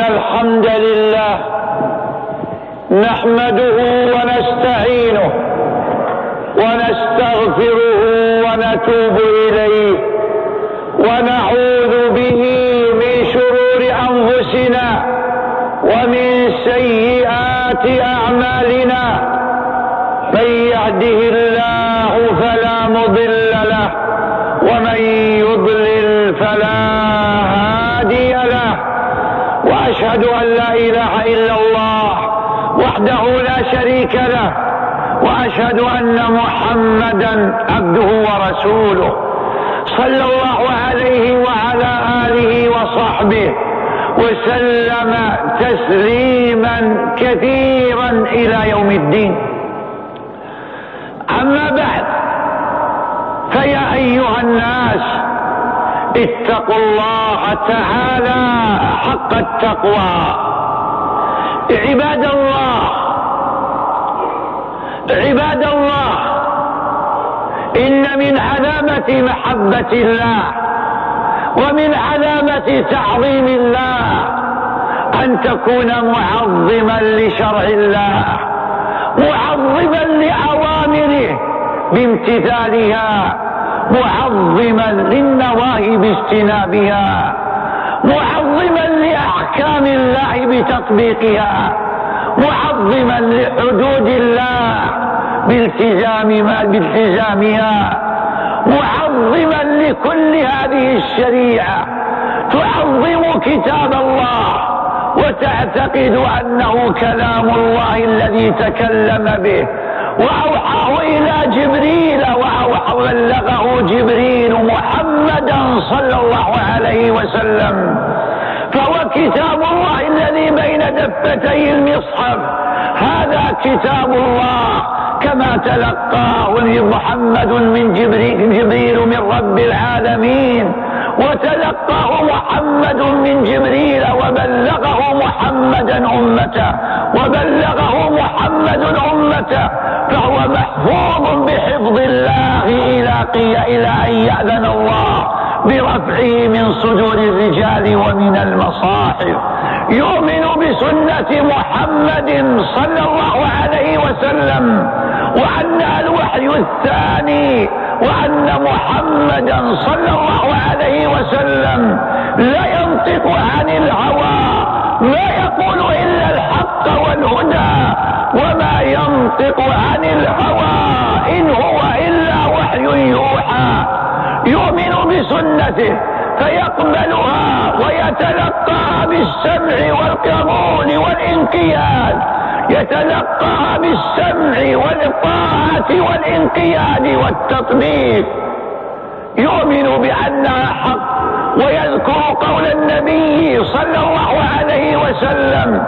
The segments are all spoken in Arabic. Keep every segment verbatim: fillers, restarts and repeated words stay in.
الحمد لله نحمده ونستعينه ونستغفره ونتوب إليه ونعوذ به من شرور أنفسنا ومن سيئات أعمالنا. من يهده الله فلا مضل له ومن يضلل فلا هادي له، وأشهد أن لا إله إلا الله وحده لا شريك له، وأشهد أن محمدا عبده ورسوله صلى الله عليه وعلى آله وصحبه وسلم تسليما كثيرا إلى يوم الدين. أما بعد، فيا أيها الناس اتقوا الله تعالى حق التقوى. عباد الله عباد الله إن من علامة محبة الله ومن علامة تعظيم الله أن تكون معظما لشرع الله، معظما لأوامره بامتثالها، معظما للنواهي باجتنابها، معظما لأحكام الله بتطبيقها، معظما لحدود الله بالتزام بالتزامها، معظما لكل هذه الشريعة. تعظم كتاب الله وتعتقد أنه كلام الله الذي تكلم به وأوحاه إلى جبريل، وبلغه جبريل محمدا صلى الله عليه وسلم، فهو كتاب الله الذي بين دفتي المصحف. هذا كتاب الله كما تلقاه محمد من جبريل, جبريل من رب العالمين، وتلقاه محمد من جبريل وبلغه محمدا أمته وبلغه محمد أمته، فهو محفوظ بحفظ الله إلى إلى أن يأذن الله برفعه من صدور الرجال ومن المصاحف. يؤمن بسنة محمد صلى الله عليه وسلم، وأنها الوحي الثاني، وأن محمدا صلى الله عليه وسلم لا ينطق عن الهوى، لا يقول إلا الحق والهدى، وما ينطق عن الهوى إن هو إلا وحي يوحى. يؤمن بسنته فيقبلها ويتلقاها بالسمع والقبول والانقياد، يتلقاها بالسمع والطاعة والانقياد والتطبيق. يؤمن بأنها حق، ويذكر قول النبي صلى الله عليه وسلم: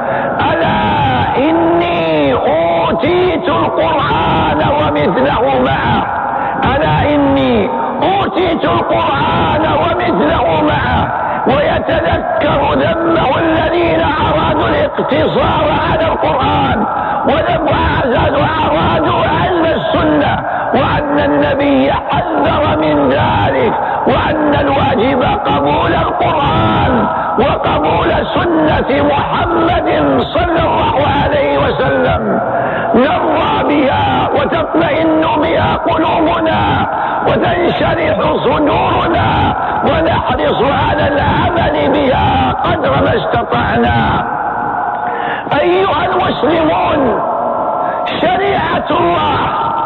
ألا إني أوتيت القرآن ومثله معه، ألا إني أوتيت القرآن ومثله معه. ويتذكر ذمه الذين أرادوا الاقتصار على القرآن وأرادوا علم السنة، وأن النبي حذر من ذلك، وأن الواجب قبول القرآن وقبول سنة محمد صلى الله عليه وسلم. نرضى بها وتطمئن بها قلوبنا وتنشرح صدورنا، ونحرص على العمل بها قدر ما استطعنا. أيها المسلمون، شريعة الله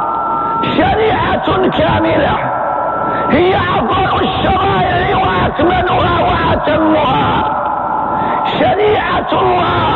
شريعة كاملة، هي أفضل الشرائع وأكملها وأتمها. شريعة الله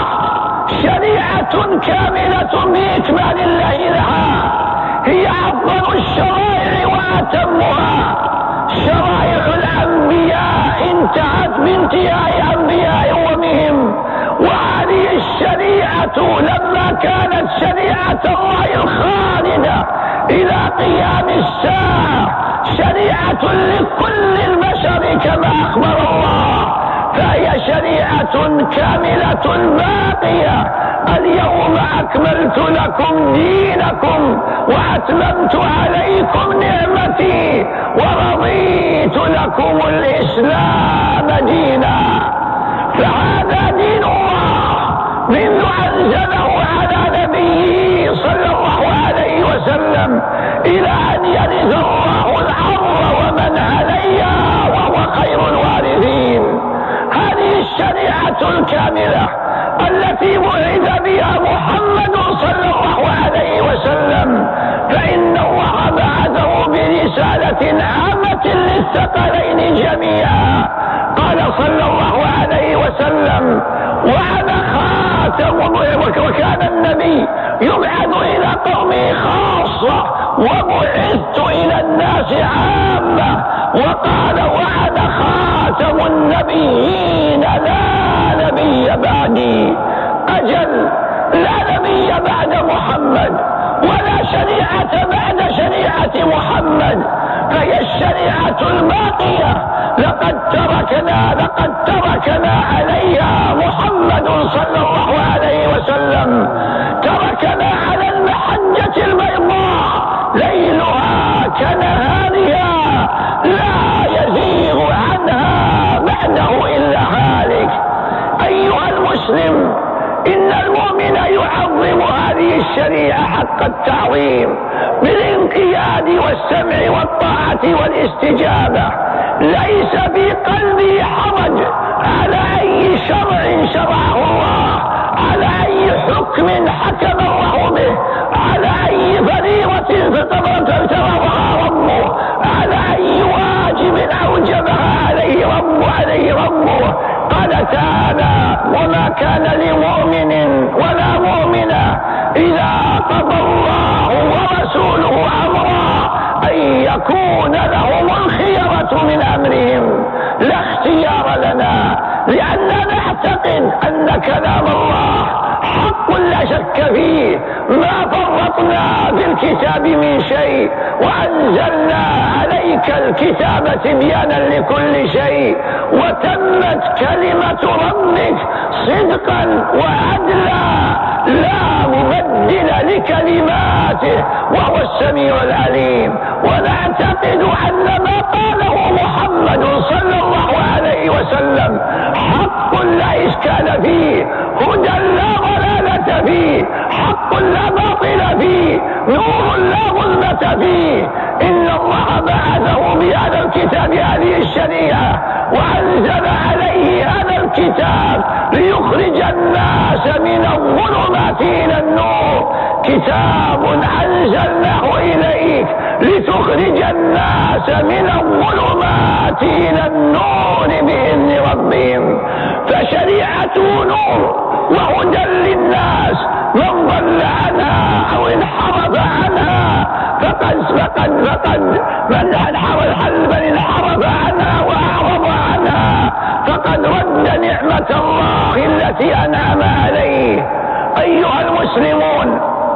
شريعة كاملة بإكمال الله لها، هي أفضل الشرائع وأتمها. شرائع الأنبياء انتهت بانتهاء أنبياء ومهم، وهذه الشريعة لما كانت شريعة الله الخالدة إلى قيام الساعة، شريعة لكل البشر كما أخبر الله، فهي شريعة كاملة باقية. اليوم أكملت لكم دينكم وأتممت عليكم نعمتي ورضيت لكم الإسلام دينا. فهذا دين الله وأنزله على نبيه صلى الله عليه وسلم إلى أن يرث الله الأرض ومن عليها وهو خير الوارثين. هذه الشريعة الكاملة التي بعث بها محمد صلى الله عليه وسلم، فإن الله بعثه برسالة عامة للثقلين جميعا. قال صلى الله عليه وسلم: وأنا خاتم، وكان النبي يبعث إلى قومه خاصة وبعثت إلى الناس عامة. وقال: وأنا خاتم النبيين لا نبي بعدي. أجل، لا نبي بعد محمد ولا شريعة بعد شريعة محمد، فهي الشريعة الباقية. لقد تركنا لقد تركنا عليها محمد صلى الله عليه وسلم، تركنا على المحجة البيضاء ليلها كنهارها لا يزيغ عنها بعده إلا هالك. أيها المسلم، إن المؤمن يعظم هذه الشريعة حق التعظيم بالانقياد والسمع والطاعة والاستجابة. ليس في قلبه حرج على أي شرع شرعه الله، على أي حكم حكم الله به، على أي فريضة فرضها ربه، على أي واجب أوجبها عليه ربه عليه ربه. قال تعالى: وما كان لمؤمن ولا مؤمنة إذا قضى الله ورسوله أمرا أن يكون لهم الخيرة من أمرهم. لا اختيار لنا، لأننا نعتقد أن كلام الله حق لا شك فيه، ما فرطنا في الكتاب من شيء، وأنزلنا عليك الكتاب تبيانا لكل شيء، وتمت كلمة ربك صدقا وعدلا لا مبدل لكلماته وهو السميع العليم. ونعتقد أن ما قاله محمد صلى الله عليه وسلم حق لا إشكال فيه، هدى لا ضلالة فيه، حق لا باطل فيه، نور لا ظلمة فيه. إن الله بعثه بهذا الكتاب هذه الشريعة، وأنزل عليه هذا الكتاب ليخرج الناس من الظلمات إلى النور. كتاب أنزلناه إليك لتخرج الناس من الظلمات إلى النور بإذن ربهم. فشريعته نور وهدى للناس، من ضل عنها أو انحرف عنها فقد فقد فقد من انحرف من انحرف عنها وأعرض عنها فقد رد نعمة الله التي أنعم عليه. أيها المسلمون،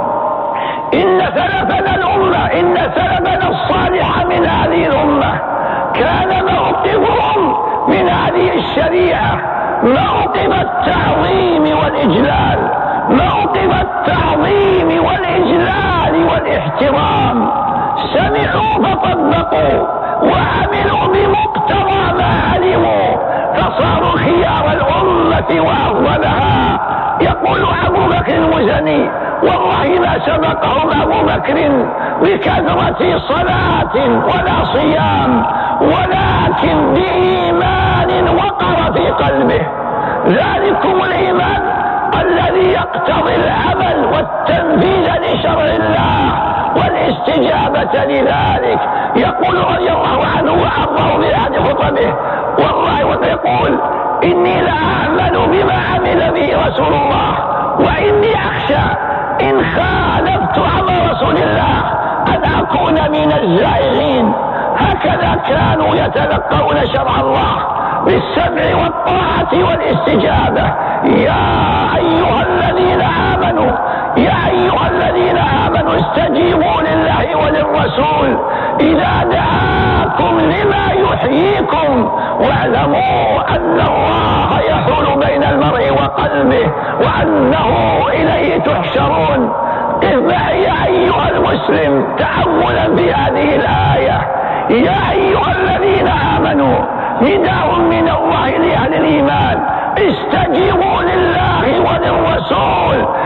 إن سلفنا الأمة إن سلفنا الصالح من هذه الأمة كان موقفهم من هذه الشريعة موقف التعظيم والإجلال، موقف التعظيم والإجلال والاحترام. سمعوا فطبقوا وعملوا بمقتضى ما علموا، فصاروا خيار الأمة وأفضلها. يقول أبو بكر المزني: والله ما سبقهم أبو بكر بكثرة صلاة ولا صيام، ولكن بإيمان وقر في قلبه. ذلكم الإيمان الذي يقتضي العمل والتنفيذ لشرع الله والاستجابة لذلك. يقول رضي الله عنه وأرضاه بأحد خطبه: والله ويقول: إني لأعمل بما عمل به رسول الله، وإني أخشى إن خالفت أمر رسول الله أن أكون من الزائغين. هكذا كانوا يتلقون شرع الله بالسمع والطاعة والاستجابة. يا أيها الذين آمنوا يا أيها الذين آمنوا استجيبوا لله وللرسول إذا دعاكم لما يحييكم، واعلموا أن الله يحول بين المرء وقلبه وأنه إليه تحشرون. قف معي يا أيها المسلم تأملا في هذه الآية. يا أيها الذين آمنوا نداء من الله لأهل الإيمان: استجيبوا لله وللرسول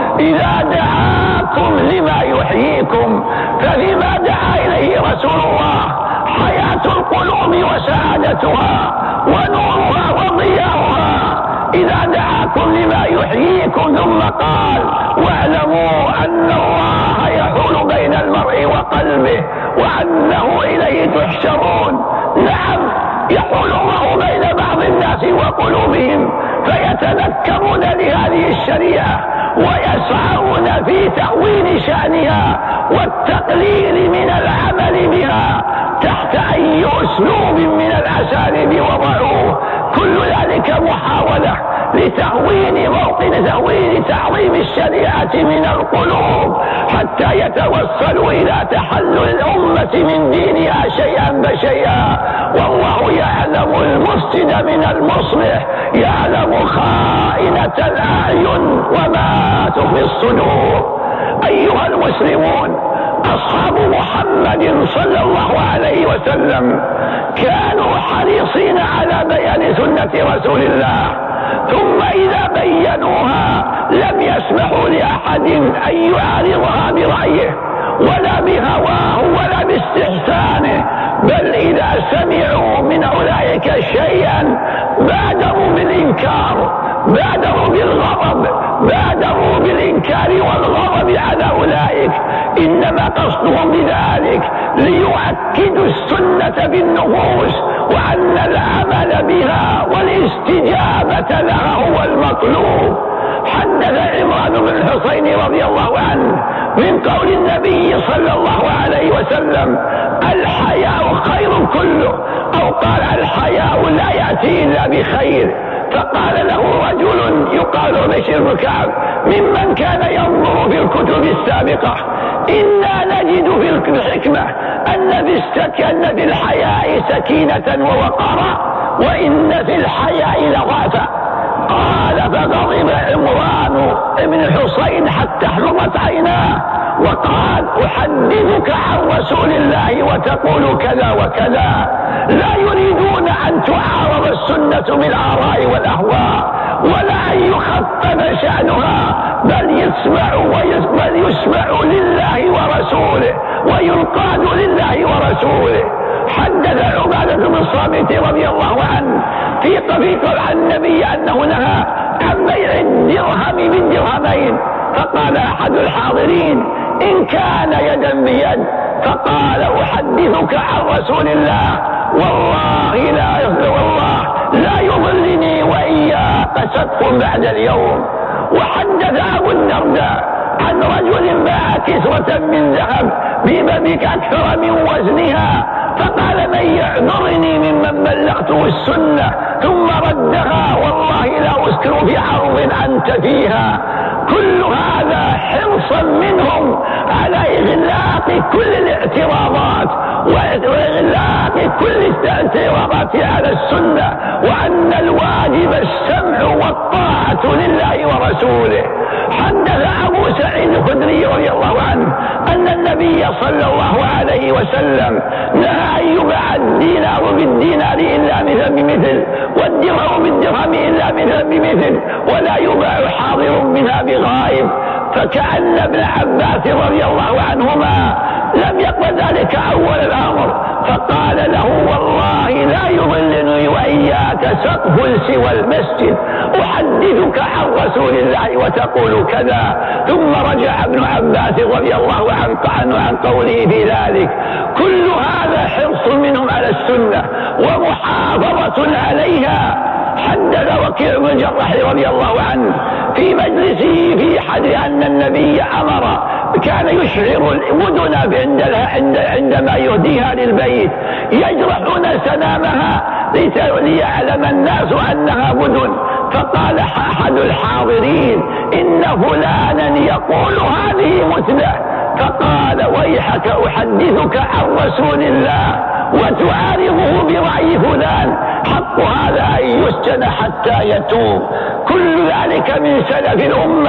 يحييكم، ففيما دعا إليه رسول الله حياة القلوب وسعادتها ونورها وضياؤها، إذا دعاكم لما يحييكم ثم قال واعلموا أن الله يحول بين المرء وقلبه وأنه إليه تحشرون. نعم، يحول الله بين بعض الناس وقلوبهم فيتذكرون لهذه الشريعة ويسعون في تأويل شأنها والتقليل من العمل بها تحت أي أسلوب من الأساليب وضعوه. كل ذلك محاولة لتهوين موطن تهوين تعظيم الشريعة من القلوب حتى يتوصلوا إلى تحلل الأمة من دينها شيئا فشيئا. والله يعلم المفسد من المصلح، يعلم خائنة الأعين وما تخفي الصدور. أيها المسلمون، أصحاب محمد صلى الله عليه وسلم كانوا حريصين على بيان سنة رسول الله، ثم إذا بينوها لم يسمحوا لأحد أن يعارضها برأيه ولا بهواه ولا باستحسانه، بل إذا سمعوا من أولئك شيئا بادروا بالإنكار، بادروا بالغضب، بادروا بالإنكار والغضب على أولئك، إنما قصدهم بذلك ليؤكدوا السنة بالنفوس وأن العمل بها والاستجابة لها هو المطلوب. حدث عمران بن الحصين رضي الله عنه من قول النبي صلى الله عليه وسلم الحياء خير كله، أو قال الحياء لا يأتي إلا بخير. فقال له رجل يقال بشير بن كعب ممن كان ينظر في الكتب السابقة إنا نجد في الحكمة أن في السكن في الحياء سكينة ووقارا وإن في الحياء لضعفا. قال فغضب عمران بن الحصين حتى احمرت عيناه وقال أحدثك عن رسول الله وتقول كذا وكذا. لا يريدون أن تعارض السنة بالآراء والأهواء ولا أن يخفف شأنها، بل يسمع بل يسمع لله ورسوله وينقاد لله ورسوله. حدث عبادة بن الصامت رضي الله عنه في طريق عن النبي أنه نهى عن بيع الدرهم بالدرهمين، فقال أحد الحاضرين إن كان يدا بيد، فقال أحدثك عن رسول الله والله لا والله لا يضلني وإياك صدق بعد اليوم. وحدث أبو الدرداء عن رجل باع كسوة من ذهب بمبلغ أكثر من وزنها، فقال من يعذرني ممن بلغته السنة ثم ردها والله لا أسكن في عرض أنت فيها. كل هذا حرصا منهم على إغلاق كل الاعتراضات وإغلاق كل الاعتراضات على السنة، وأن الواجب السمع والطاعة لله ورسوله. حدث أبو سعيد الخدري رضي الله عنه أن النبي صلى الله عليه وسلم نهى أن يباع الدينار بالدينار إلا مثل بمثل والدرهم بالدرهم إلا مثل بمثل ولا يباع حاضر منها بغائب. فكأن ابن عباس رضي الله عنهما لم يقبل ذلك أول الأمر، فقال له والله لا يضلني وإياك سقف سوى المسجد، أحدثك عن رسول الله وتقول كذا. ثم رجع ابن عباس رضي الله عنه عن قوله في ذلك. كل هذا حرص منهم على السنة ومحافظة عليها. حدث وكيع بن الجراح رضي الله عنه في مجلسه في حديث أن النبي أمر كان يشعر المدن عند عندما يهديها للبيت يجرحون سنامها ليعلم الناس أنها مدن. فقال أحد الحاضرين إن فلانا يقول هذه متنة، فقال ويحك أحدثك عن رسول الله وتعارضه برأي فلان، حق هذا أن يسجن حتى يتوب. كل ذلك من سلف الأمة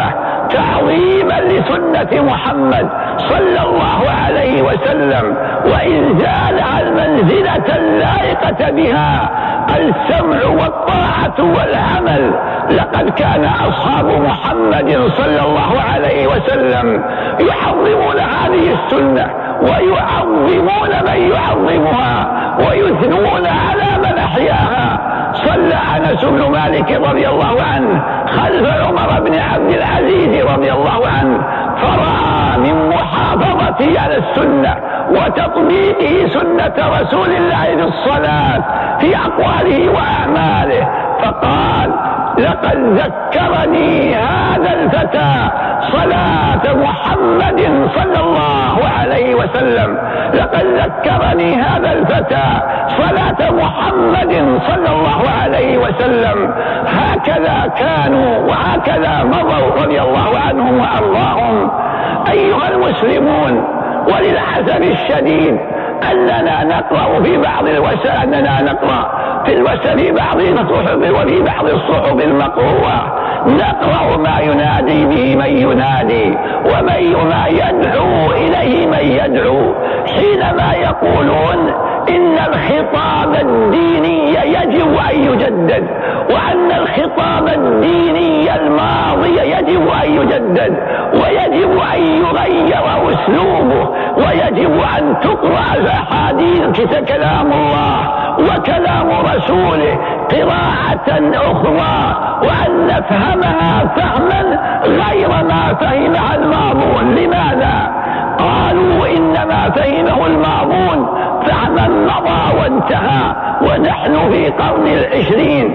تعظيما لسنة محمد صلى الله عليه وسلم وإنزالها المنزلة اللائقة بها السمع والطاعة والعمل. لقد كان أصحاب محمد صلى الله عليه وسلم يحظمون هذه السنة ويعظمون من يعظمها ويثنون على من أحياها. صلى أنس بن مالك رضي الله عنه خلف عمر بن عبد العزيز رضي الله عنه، فرأى من محافظته على السنة وتطبيقه سنة رسول الله في الصلاة في أقواله وأعماله، فقال: لقد ذكرني هذا الفتى صلاة محمد صلى الله عليه وسلم، لقد ذكرني هذا الفتى صلاة محمد صلى الله عليه وسلم. هكذا كانوا وهكذا مضوا رضي الله عنهم وأرضاهم. أيها المسلمون، وللأسف الشديد أننا نقرأ في بعض الوسائل أننا نقرأ في الوسائل في بعض الصحف وفي بعض الصحف المقروءة نقرأ ما ينادي به من ينادي وما يدعو إليه من يدعو، حينما يقولون إن الخطاب الديني يجب أن يجدد، وأن الخطاب الديني الماضي يجب أن يجدد، ويجب أن يغير أسلوبه، ويجب أن تقرأ الأحاديث كلام الله وكلام رسوله قراءة أخرى، وأن نفهمها فهما غير ما فهمها الماضون. لماذا؟ قالوا إنما فهمه الماضون فهما مضى وانتهى، ونحن في قرن العشرين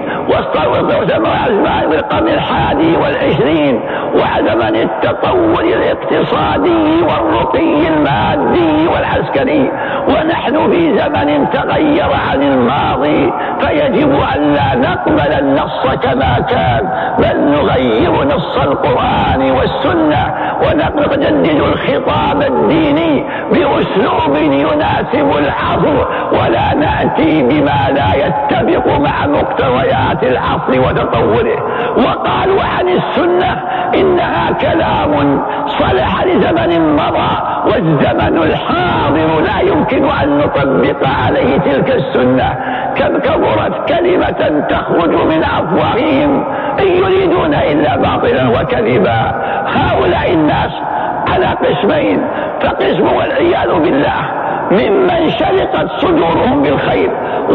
والقرن الحادي والعشرين وزمن التطور الاقتصادي والرقي المادي والعسكري، ونحن في زمن تغير عن الماضي، فيجب أن لا نقبل النص كما كان، بل نغير نص القرآن والسنة ونجدد الخطاب الديني بأسلوب يناسب العصر، ولا نأتي بما لا يتفق مع مقتضيات العصر وتطوره. وقالوا عن السنة إنها كلام صلح لزمن مضى، والزمن الحاضر لا يمكن أن نطبق عليه تلك السنة. كم كبرت كلمة تخرج من أفواههم إن يريدون إلا باطلا وكذبا. هؤلاء الناس على قسمين، فقسم والعياذ بالله ممن شرقت صدورهم بالخير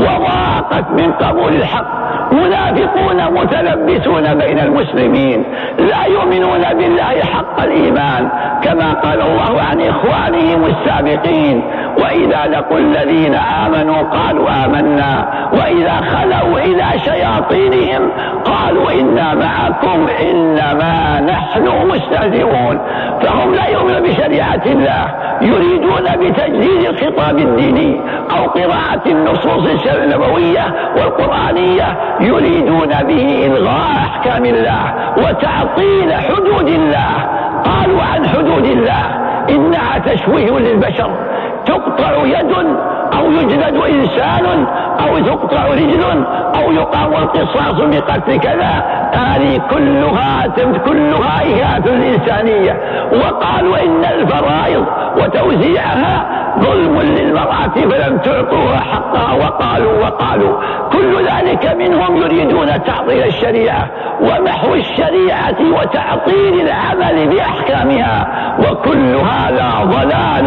وضاقت من قبول الحق، منافقون متلبسون بين المسلمين لا يؤمنون بالله حق الإيمان، كما قال الله عن إخوانهم السابقين: وإذا لقوا الذين آمنوا قالوا آمنا وإذا خلوا إلى شياطينهم قالوا إنا معكم إنما نحن مستهزئون. فهم لا يؤمنون بشريعة الله، يريدون بتجديد الخطاب الديني أو قراءة النصوص النبوية والقرآنية، يريدون به إلغاء أحكام الله وتعطيل حدود الله. قالوا عن حدود الله إنها تشويه للبشر، تقطع يد أو يجلد إنسان أو تقطع رجل أو يقام القصاص بقتل كذا، هذه كلها كلها إهانة الإنسانية. وقالوا إن الفرائض وتوزيعها ظلم للمرأة فلم تعطوها حقها، وقالوا وقالوا كل ذلك منهم يريدون تعطيل الشريعة ومحو الشريعة وتعطيل العمل بأحكامها، وكل هذا ضلال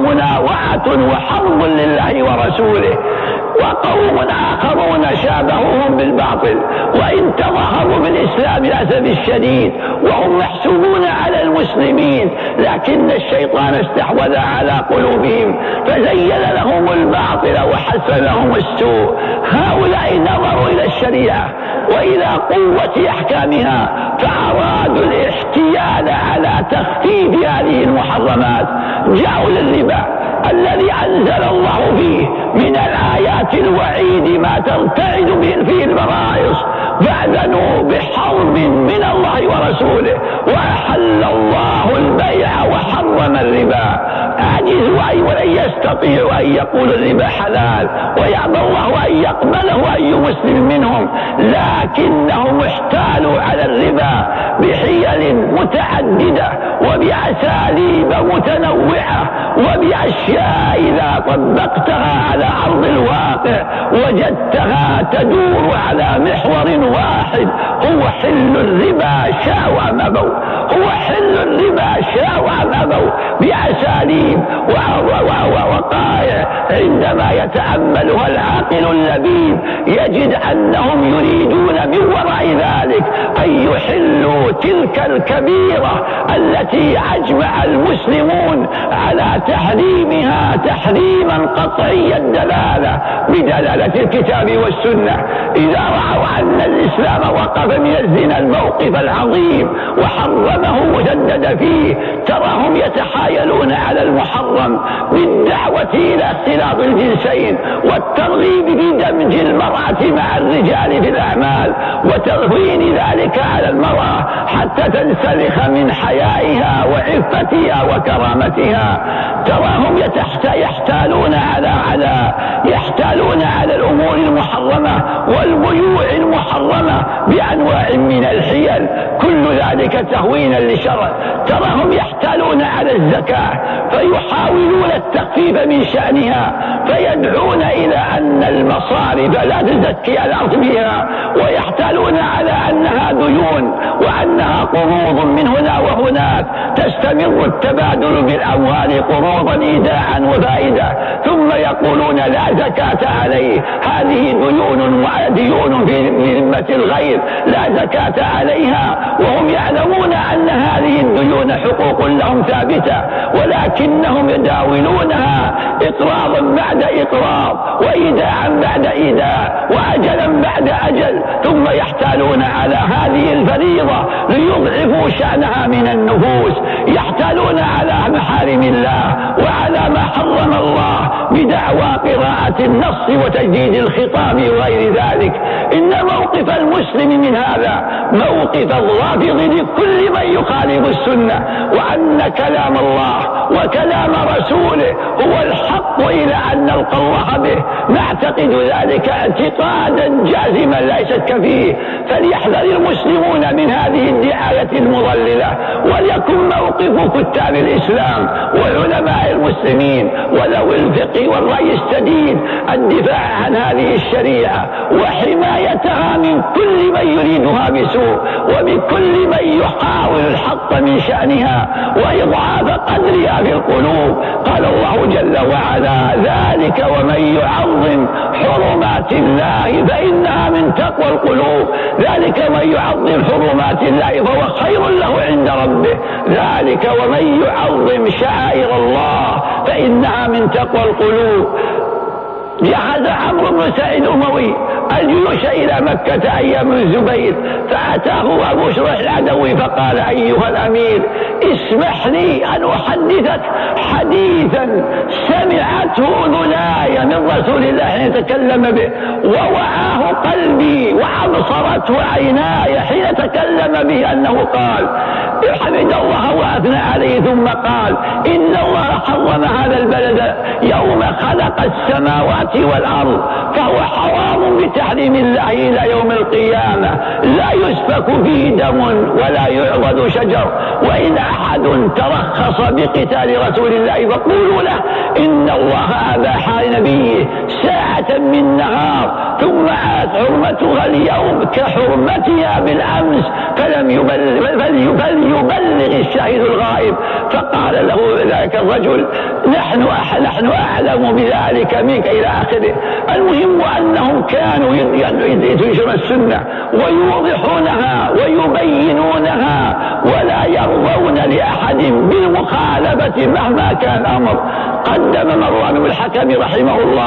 ومناوعة وحرب لله ورسوله. وقوم آخرون شابهوهم بالباطل وإن تظاهروا بالإسلام للأسف الشديد وهم محسوبون على المسلمين، لكن الشيطان استحوذ على قلوبهم فزين لهم الباطل وحسن لهم السوء. هؤلاء نظروا إلى الشريعة وإلى قوة أحكامها فأرادوا الاحتيال على تخفيف هذه المحرمات. جاءوا للربا الذي أنزل الله فيه من الآيات الوعيد ما ترتعد فيه البرائص، فأذنوا بحرب من الله ورسوله، وأحل الله البيع وحرم حرم الربا. عجزوا أي ولن يستطيعوا أن يقولوا الربا حلال، ويأبى الله أن يقبله أي مسلم منهم، لكنهم احتالوا على الربا بحيل متعددة وبأساليب متنوعة وبأشياء إذا طبقتها على أرض الواقع وجدتها تدور على محور واحد، هو حل الربا شاءوا أم أبوا، هو حل الربا شاءوا أم أبوا، بأساليب ووقائع عندما يتأملها العاقل اللبيب يجد أنهم يريدون من وراء ذلك أن يحلوا تلك الكبيرة التي أجمع المسلمون على تحريمها تحريما قطعي الدلالة بدلالة الكتاب والسنة. إذا رأوا أن الإسلام وقف من الزنا الموقف العظيم وحرمه وشدد فيه، تراهم يتحايلون على المحرم بالدعوة إلى اختلاط الجنسين والترغيب في دمج المرأة مع الرجال في الأعمال وتهوين ذلك على المرأة حتى تنسلخ من حيائها وعفتها وكرامتها. تراهم يحتالون على على يحتالون على الأمور المحرمة والبيوع المحرمة بأنواع من الحيل، كل ذلك تهوينا للشرع. تراهم يحتالون على الزكاة فيحاولون التخفيف من شأنها، فيدعون إلى أن المصارف لا تزكي الأرض بها، ويحتالون على أنها ديون وأنها قروض من هنا وهناك تستمر التبادل بالأموال قروضا إيداعا وفائدة، ثم يقولون لا زكاة عليه، هذه ديون وديون في ذمة الغير لا زكاة عليها، وهم يعلمون أن هذه الديون حقوق لهم ثابتة، ولكنهم يداولونها إقراضا بعد إقراض وإيداعا بعد إيداع وأجلا بعد أجل، ثم يحتالون على هذه الفريضة ليضعفوا شأنها من النفوس، يحتالون على محارم الله وعلى ما حرم الله بدعوى قراءة النص وتجديد الخطاب وغير ذلك. إن موقف المسلم من هذا موقف الرافض لكل من يخالف السنة، وأن كلام الله وكلام رسوله هو الحق إلى أن نلقى الله به، نعتقد ذلك اعتقادا جازما لا شك فيه. فليحذر المسلمون من هذه الدعاية المضللة، وليكن موقف كتاب الإسلام وعلماء المسلمين وذوي الفقه والرأي السديد الدفاع عن هذه الشريعة وحمايتها من كل من يريدها بسوء وبكل من يحاول الحق من شأنها وإضعاف قدرها في القلوب. قال الله جل وعلا: ذلك ومن يعظم حرمات الله فإنها من تقوى القلوب. ذلك من يعظم حرمات الله فهو خير له عند ربه. ذلك ومن يعظم شعائر الله فإنها من تقوى القلوب. جهز عمرو بن سعيد الأموي الجيوش إلى مكة أيام الزبير، فأتاه أبو شريح العدوي فقال: أيها الأمير، اسمح لي أن أحدثك حديثا سمعته أذناي من رسول الله حين تكلم به، ووعاه قلبي وأبصرته عيناي حين تكلم به، أنه قال: حمد الله وأثنى عليه ثم قال: إن الله حرم هذا البلد يوم خلق السماوات والأرض، فهو حرام بتحريم الله إلى يوم القيامة، لا يسفك فيه دم ولا يعضد شجر، وإن أحد ترخص بقتال رسول الله فقولوا له إن الله أباح لنبيه ساعة من نهار ثم عاد حرمتها اليوم كحرمتها بالأمس، فلم يبلغ, فليبلغ الشاهد الغائب. فقال له ذلك الرجل: نحن نحن أعلم بذلك منك، إلى آخره. المهم أنهم كانوا ينشرون السنة ويوضحونها ويبينونها ولا يرضون لأحد بالمخالفة مهما كان الأمر. قدم مروان بن الحكم رحمه الله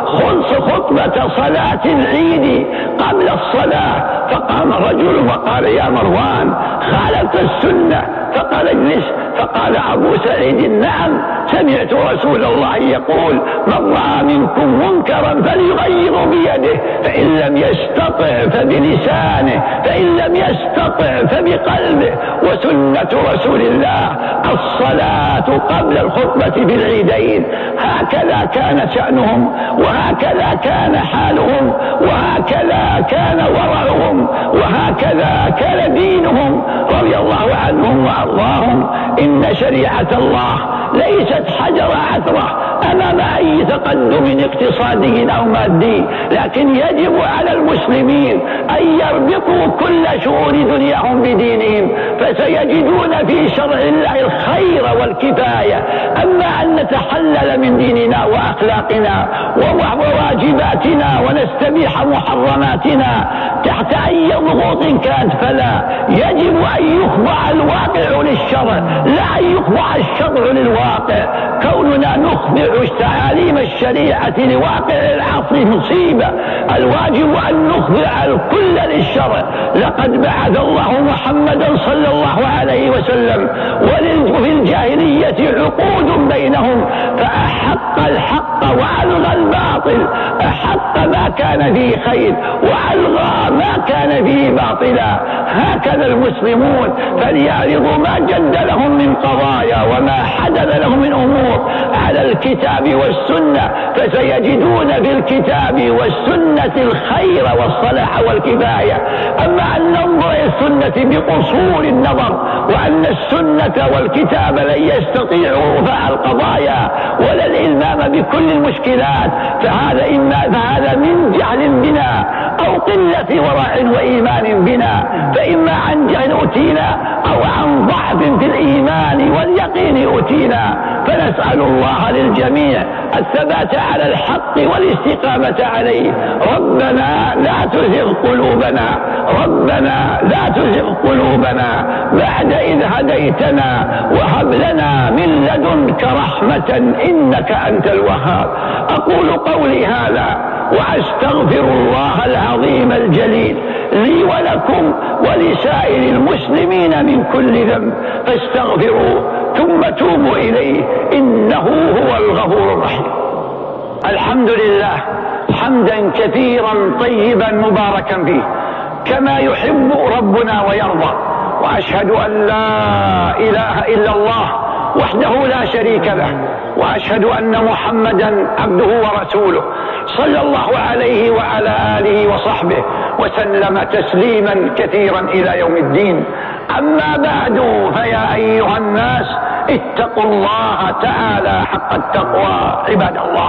خطبة صلاة العيد قبل الصلاة، فقام رجل وقال: يا مروان، خالفت السنة. فقال: اجلس. فقال أبو سعيد: نعم، سمعت رسول الله يقول: من رأى منكم منكرا فليغيره بيده، فإن لم يستطع فبلسانه، فإن لم يستطع فبقلبه. وسنة رسول الله الصلاة قبل الخطبة بالعيدين. هكذا كان شأنهم، وهكذا كان حالهم، وهكذا كان ورعهم، وهكذا كان دينهم رضي الله عنهم وأرضاهم. إن شريعة الله ليست حجر عثرة أمام أي تقدم اقتصادي أو مادي، لكن يجب على المسلمين أن يربطوا كل شؤون دنياهم بدينهم، فسيجدون في شرع الله الخير والكفاية. أما أن نتحلل من ديننا وأخلاقنا وواجباتنا ونستبيح محرماتنا تحت أي ضغوط كانت، فلا، يجب أن يخضع الواقع للشرع، لا أن يخضع الشرع للواقع. كوننا نخضع تعاليم الشريعة لواقع العصر مصيبة. الواجب أن نخضع الكل للشرع. لقد بعث الله محمدا صلى الله عليه وسلم، وفي الجاهلية عقود بينهم، فأحق الحق وألغى الباطل، أحق ما كان فيه خير وألغى ما كان فيه باطلا. هكذا المسلمون، فليعرضوا ما جد لهم من قضايا وما حدث لهم من أمور على الكتاب والسنة، فسيجدون في الكتاب والسنة الخير والصلاح والكفاية. أما أن ننظر إلى السنة بقصور النظر، وأن السنة والكتاب لن يستطيعوا رفع القضايا ولا الإلمام بكل المشكلات، فهذا إما فهذا من جهل بنا أو قلة ورع وإيمان بنا، فإما عن جهل أتينا أو عن ضعف في الإيمان واليقين أتينا. فنسأل الله للجميع الثبات على الحق والاستقامة عليه. ربنا لا تزغ قلوبنا، ربنا لا تزغ قلوبنا بعد إذ هديتنا، وهب لنا من لدنك رحمة إنك أنت الوهاب. أقول قولي هذا وأستغفر الله العظيم الجليل لي ولكم ولسائر المسلمين من كل ذنب، فاستغفروا ثم توبوا إليه إنه هو الغفور الرحيم. الحمد لله حمدا كثيرا طيبا مباركا فيه كما يحب ربنا ويرضى، وأشهد أن لا إله إلا الله وحده لا شريك له، وأشهد أن محمدا عبده ورسوله صلى الله عليه وعلى آله وصحبه وسلم تسليما كثيرا إلى يوم الدين. أما بعد، فيا أيها الناس اتقوا الله تعالى حق التقوى. عباد الله،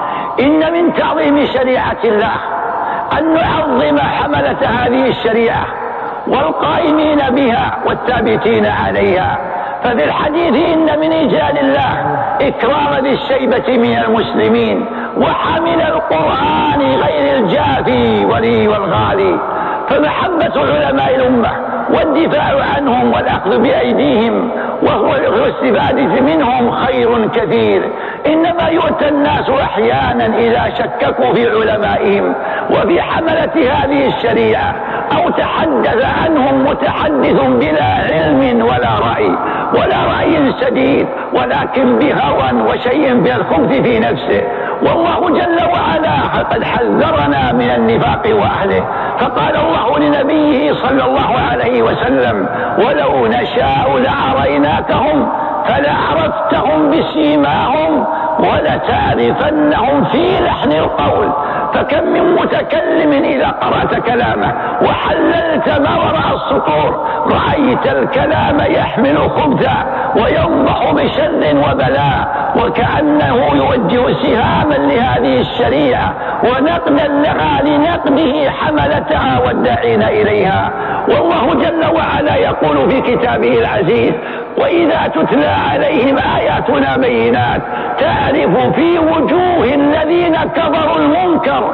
إن من تعظيم شريعة الله أن نعظم حملة هذه الشريعة والقائمين بها والثابتين عليها. ففي الحديث إن من إجلال الله إكرام ذي الشيبة من المسلمين وحامل القرآن غير الجافي ولي والغالي. فمحبة علماء الأمة والدفاع عنهم والأخذ بأيديهم وهو الاستفادة منهم خير كثير. إنما يؤتى الناس أحيانا إذا شككوا في علمائهم وفي حملة هذه الشريعة، أو تحدث عنهم متحدث بلا علم ولا رأي ولا رأي سديد، ولكن بهوى وشيء من الخبث في نفسه. والله جل وعلا قد حذرنا من النفاق وأهله، فقال الله لنبيه صلى الله عليه وسلم: ولو نشاء لأريناكهم فلعرفتهم بسيماهم ولتعرفنهم في لحن القول. فكم من متكلم إذا قرأت كلامه وحللت ما وراء السطور رأيت الكلام يحمل خبثا وينضح بشر وبلاء، وكأنه يوجه سهاما لهذه الشريعة ونقدا لها لنقده حملتها والداعين إليها. والله جل وعلا يقول في كتابه العزيز: وإذا تتلى عليهم آياتنا بينات تعرف في وجوه الذين كفروا المنكر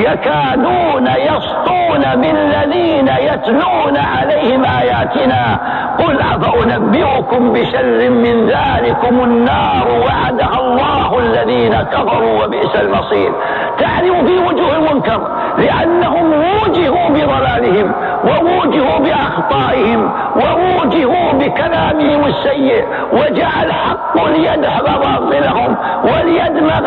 يكادون يسطون بالذين يتلون عليهم آياتنا قل أفأنبئكم ونبلوكم بشر من ذلكم النار وعدها الله الذين كفروا وبئس المصير. تعرف في وجوه المنكر لأنهم وجهوا بضلالهم ووجهوا بأخطائهم ووجهوا بكلامهم السيء، وجاء الحق ليدحض باطلهم وليدمغ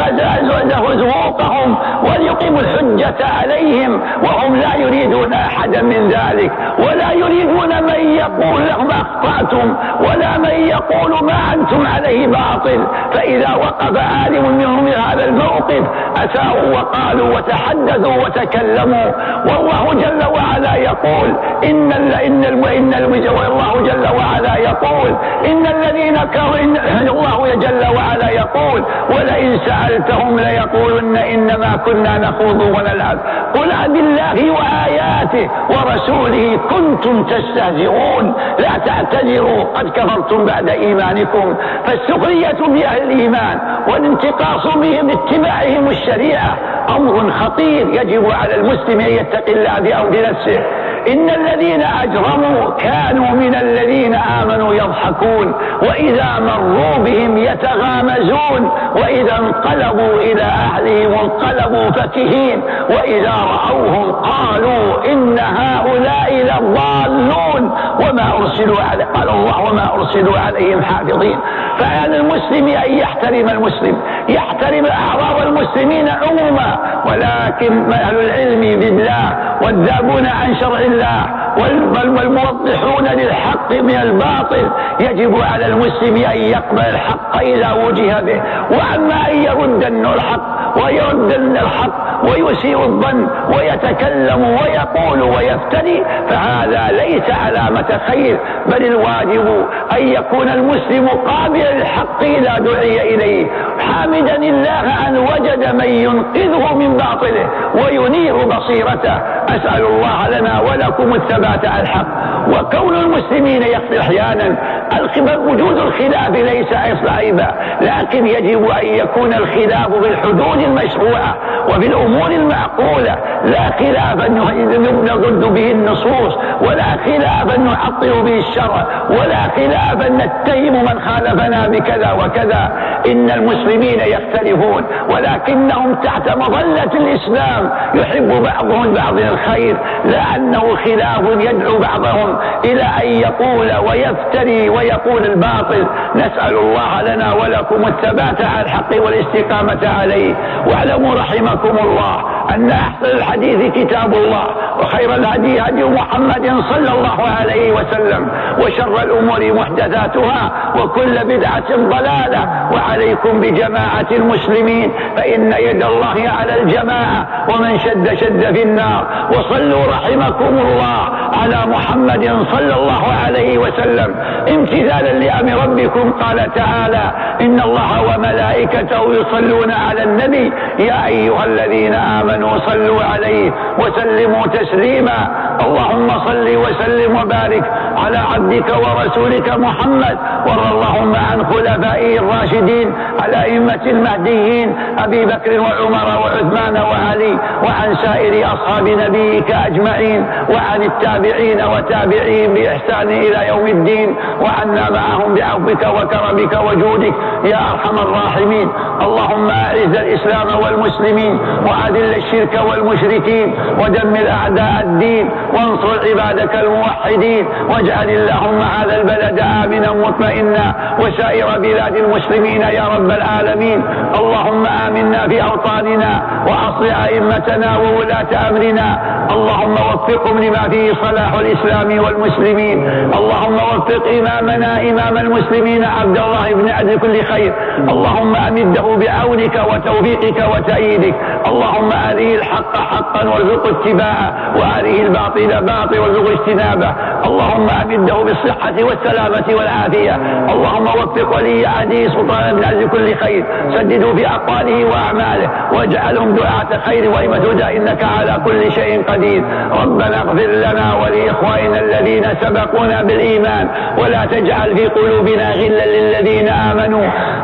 زهوقهم وليقيم الحجة عليهم، وهم لا يريدون أحدا من ذلك، ولا يريدون من يقول لهم أخطأتم ولا من يقول ما أنتم عليه باطل. فإذا وقف عالم منهم من هذا الموقف أتاوا وقالوا وتحدثوا وتكلموا. والله جل وعلا يقول إن إن إن الله جل وعلا يقول إن الذين كفروا، الله جل وعلا يقول ولئن سألتهم ليقولن إنما كنا نخوض ونلعب قل بالله وآياته ورسوله كنتم تستهزئون لا تعتذروا قد كفرتم بعد إيمانكم. فالسخرية بأهل الإيمان والانتقاص بهم اتباعهم الشريعة أمر خطير يجب على المسلم أن يتقي الله بأرض نفسه. إن الذين أجرموا كانوا من الذين آمنوا يضحكون وإذا مروا بهم يتغامزون وإذا انقلبوا إلى أهلهم انقلبوا فكهين وإذا رأوهم قالوا إن هؤلاء لضالون وما أرسلوا على قال الله وما أرسلوا عليهم حافظين. فعلى المسلم أن يحترم المسلم، يحترم أعراض المسلمين عموما، ولكن أهل العلم بالله والذابون عن شرع الله والموضحون للحق من الباطل يجب على المسلم أن يقبل الحق إذا وجه به، وأما أن يرد الحق ويرد الحق ويسيء الظن ويتكلم ويقول ويفتري فهذا ليس علامة خير، بل الواجب أن يكون المسلم قابلا للحق إذا دعي إليه حامدا الله أن وجد من ينقذه من باطله وينير بصيرته. أسأل الله لنا ولكم الثبات على الحق. وكون المسلمين يخفي أحيانا وجود الخلاف ليس عيبا، لكن يجب أن يكون الخلاف بالحدود المشروعة وبالأمور المعقولة، لا خلافا نضد به النصوص ولا خلافا نعطل به الشرع ولا خلافا نتهم من خالفنا بكذا وكذا. إن المسلمين يختلفون ولكنهم تحت مظلة الإسلام يحب بعضهم بعض الخير، لأنه خلاف يدعو بعضهم إلى أن يقول ويفتري ويقول الباطل. نسأل الله لنا ولكم الثبات على الحق والاستقامة عليه. واعلموا رحمكم الله أن أحسن الحديث كتاب الله وخير الهدي هدي محمد صلى الله عليه وسلم وشر الأمور محدثاتها وكل بدعة ضلالة. وعليكم بجماعة المسلمين فإن يد الله على الجماعة ومن شد شد في النار. وصلوا رحمكم الله على محمد صلى الله عليه وسلم امتثالا لأمر ربكم. قال تعالى إن الله وملائكته يصلون على النبي يا أيها الذين آمنوا صلوا عليه وسلموا تسليما. اللهم صل وسلم وبارك على عبدك ورسولك محمد، وارض اللهم عن خلفائه الراشدين الأئمة المهديين أبي بكر وعمر وعثمان وعلي وعن سائر أصحاب نبيك أجمعين وعن التابعين وتابعين بإحسان إلى يوم الدين وعنا معهم بعفوك وكرمك وجودك يا أرحم الراحمين. اللهم أعز الإسلام والمسلمين وأذل الشرك والمشركين ودمر أعداء الدين وانصر عبادك الموحدين، واجعل اللهم هذا البلد آمنا مطمئنا وسائر بلاد المسلمين يا رب العالمين. اللهم آمنا في أوطاننا وأصلح أئمتنا وولاة أمرنا، اللهم وفقهم لما فيه صلاح الإسلام والمسلمين. اللهم وفق إمامنا إمام المسلمين عبد الله بن عبد كل خير، اللهم أمده بعونك وتوفيقك وتأييدك. اللهم أريه الحق حقا وارزق اتباعه وأريه الباطل باطل وارزق اجتنابه. اللهم أمده بالصحة والسلامة والعافية. اللهم وفق ولي عهده سلطان بن عبد كل خير، سددوا في أقواله وأعماله واجعلهم دعاة خير وإمة هدى إنك على كل شيء قدير. ربنا اغفر لنا ولإخواننا الذين سبقونا بالإيمان ولا تجعل في قلوبنا غلا للذين آمنوا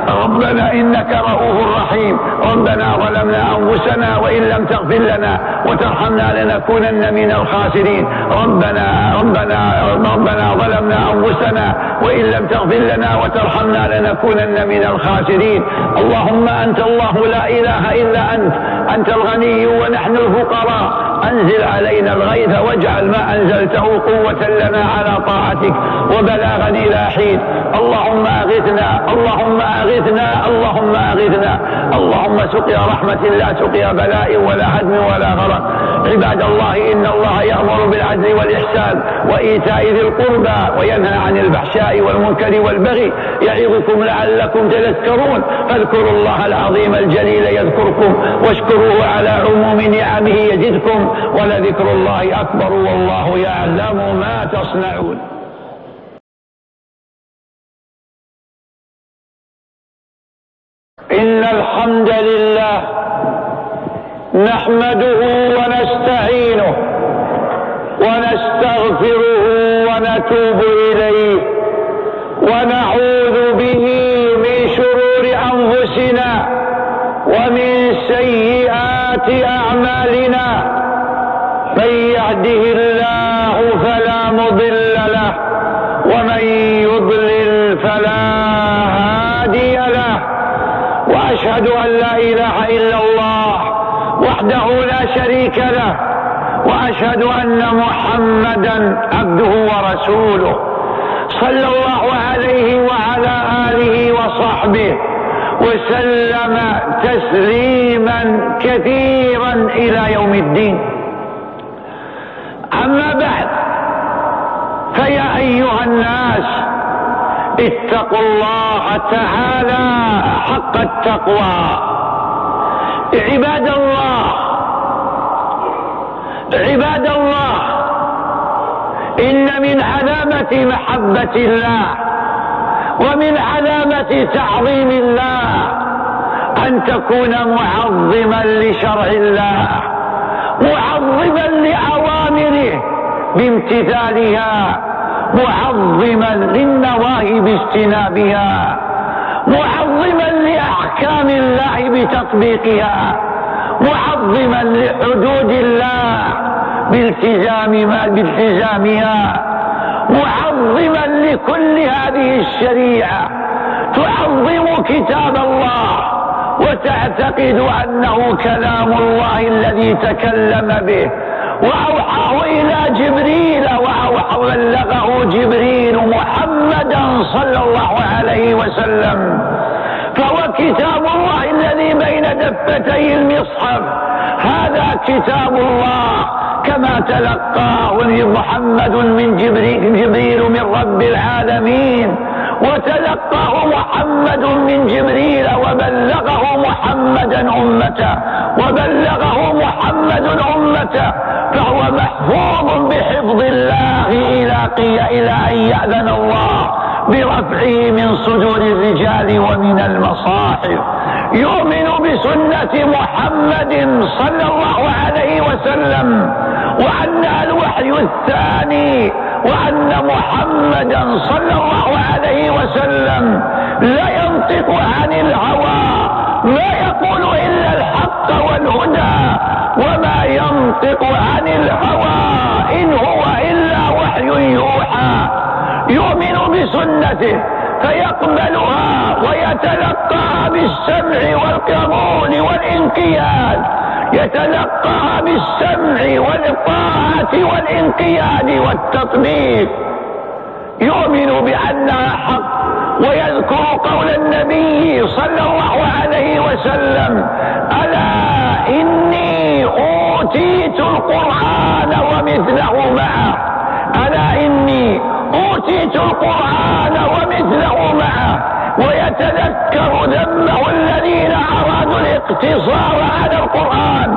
ربنا إنك رؤوف رحيم. ربنا ظلمنا أنفسنا وإن لم تغفر لنا وترحمنا لنكونن من الخاسرين. ربنا ربنا ربنا ظلمنا أنفسنا وإن لم تغفر لنا وترحمنا لنكونن من الخاسرين. اللهم أنت الله لا إله إلا أنت، أنت الغني ونحن الفقراء، أنزل علينا الغيث واجعل ما أنزلته قوة لنا على طاعتك وبلاغا إلى حين. اللهم أغثنا اللهم أغثنا اللهم أغثنا. اللهم سقيا رحمة لا سقيا بلاء ولا هدم ولا غرق. عباد الله، إن الله يأمر بالعدل والإحسان وإيتاء ذي القربى وينهى عن الفحشاء والمنكر والبغي يعظكم لعلكم تذكرون. فاذكروا الله العظيم الجليل يذكركم واشكروه على عموم نعمه يزدكم ولذكر الله أكبر والله يعلم ما تصنعون. إن الحمد لله نحمده ونستعينه ونستغفره ونتوب إليه ونعوذ به من شرور أنفسنا ومن سيئات أعمالنا. من يهده الله فلا مضل له ومن يضلل فلا هادي له. وأشهد أن لا إله إلا الله وحده لا شريك له وأشهد أن محمدا عبده ورسوله صلى الله عليه وعلى آله وصحبه وسلم تسليما كثيرا إلى يوم الدين. أما بعد، فيا أيها الناس اتقوا الله تعالى حق التقوى. عباد الله عباد الله إن من علامة محبة الله ومن علامة تعظيم الله أن تكون معظما لشرع الله، معظما لأوامره بامتثالها، معظما للنواهي باجتنابها، معظما لأحكام الله بتطبيقها، معظما لحدود الله بالتزام بالتزامها، معظما لكل هذه الشريعة. تعظم كتاب الله وتعتقد أنه كلام الله الذي تكلم به وأوحاه إلى جبريل وبلغه جبريل محمدا صلى الله عليه وسلم. فهو كتاب الله الذي بين دفتي المصحف، هذا كتاب الله كما تلقاه محمد من جبريل, جبريل من رب العالمين، وتلقاه محمد من جبريل وبلغه محمدا أمته وبلغه محمد أمته، فهو محفوظ بحفظ الله إلى إلى أن يأذن الله برفعه من صدور الرجال ومن المصاحف. يؤمن بسنة محمد صلى الله عليه وسلم وأنها الوحي الثاني، وأن محمدا صلى الله عليه وسلم لا ينطق عن الهوى، لا يقول إلا الحق والهدى، وما ينطق عن الهوى إن هو إلا وحي يوحى. يؤمن بسنته فيقبلها ويتلقاها بالسمع والقبول والانقياد، يتلقاها بالسمع والطاعة والانقياد والتطبيق. يؤمن بأنها حق ويذكر قول النبي صلى الله عليه وسلم: ألا إني أوتيت القرآن ومثله معه، ألا إني أوتيت القرآن ومثله معه. ويتذكر ذمه الذين أرادوا الاقتصار على القرآن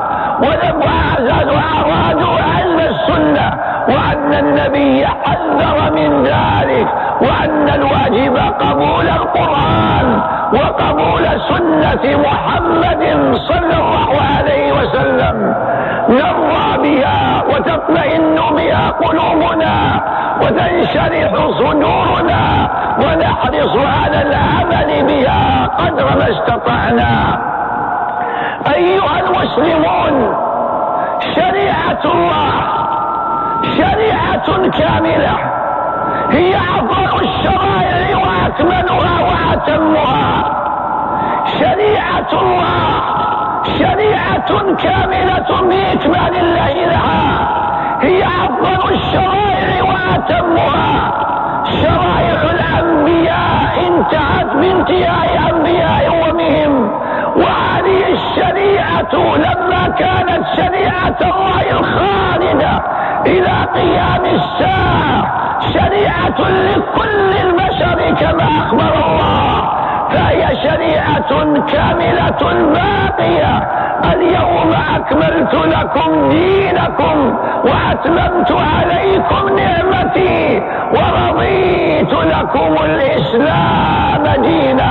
وأرادوا علم السنة، وأن النبي حذر من ذلك، وأن الواجب قبول القرآن وقبول سنة محمد صلى الله عليه وسلم. نرضى بها وتطمئن بها قلوبنا وتنشرح صدورنا ونحرص على العمل بها قدر ما استطعنا. أيها المسلمون، شريعة الله شريعة كاملة، هي أفضل الشرائع شريعة الله شريعة كاملة بإكمال الله لها، هي أفضل الشرائع وأتمها. شرائع الأنبياء انتهت بانتهاء أنبيائهم، وهذه الشريعة لما كانت شريعة الله الخالدة إلى قيام الساعة شريعة لكل البشر كما أخبر الله، فهي شريعة كاملة باقية. اليوم أكملت لكم دينكم وأتممت عليكم نعمتي ورضيت لكم الإسلام دينا.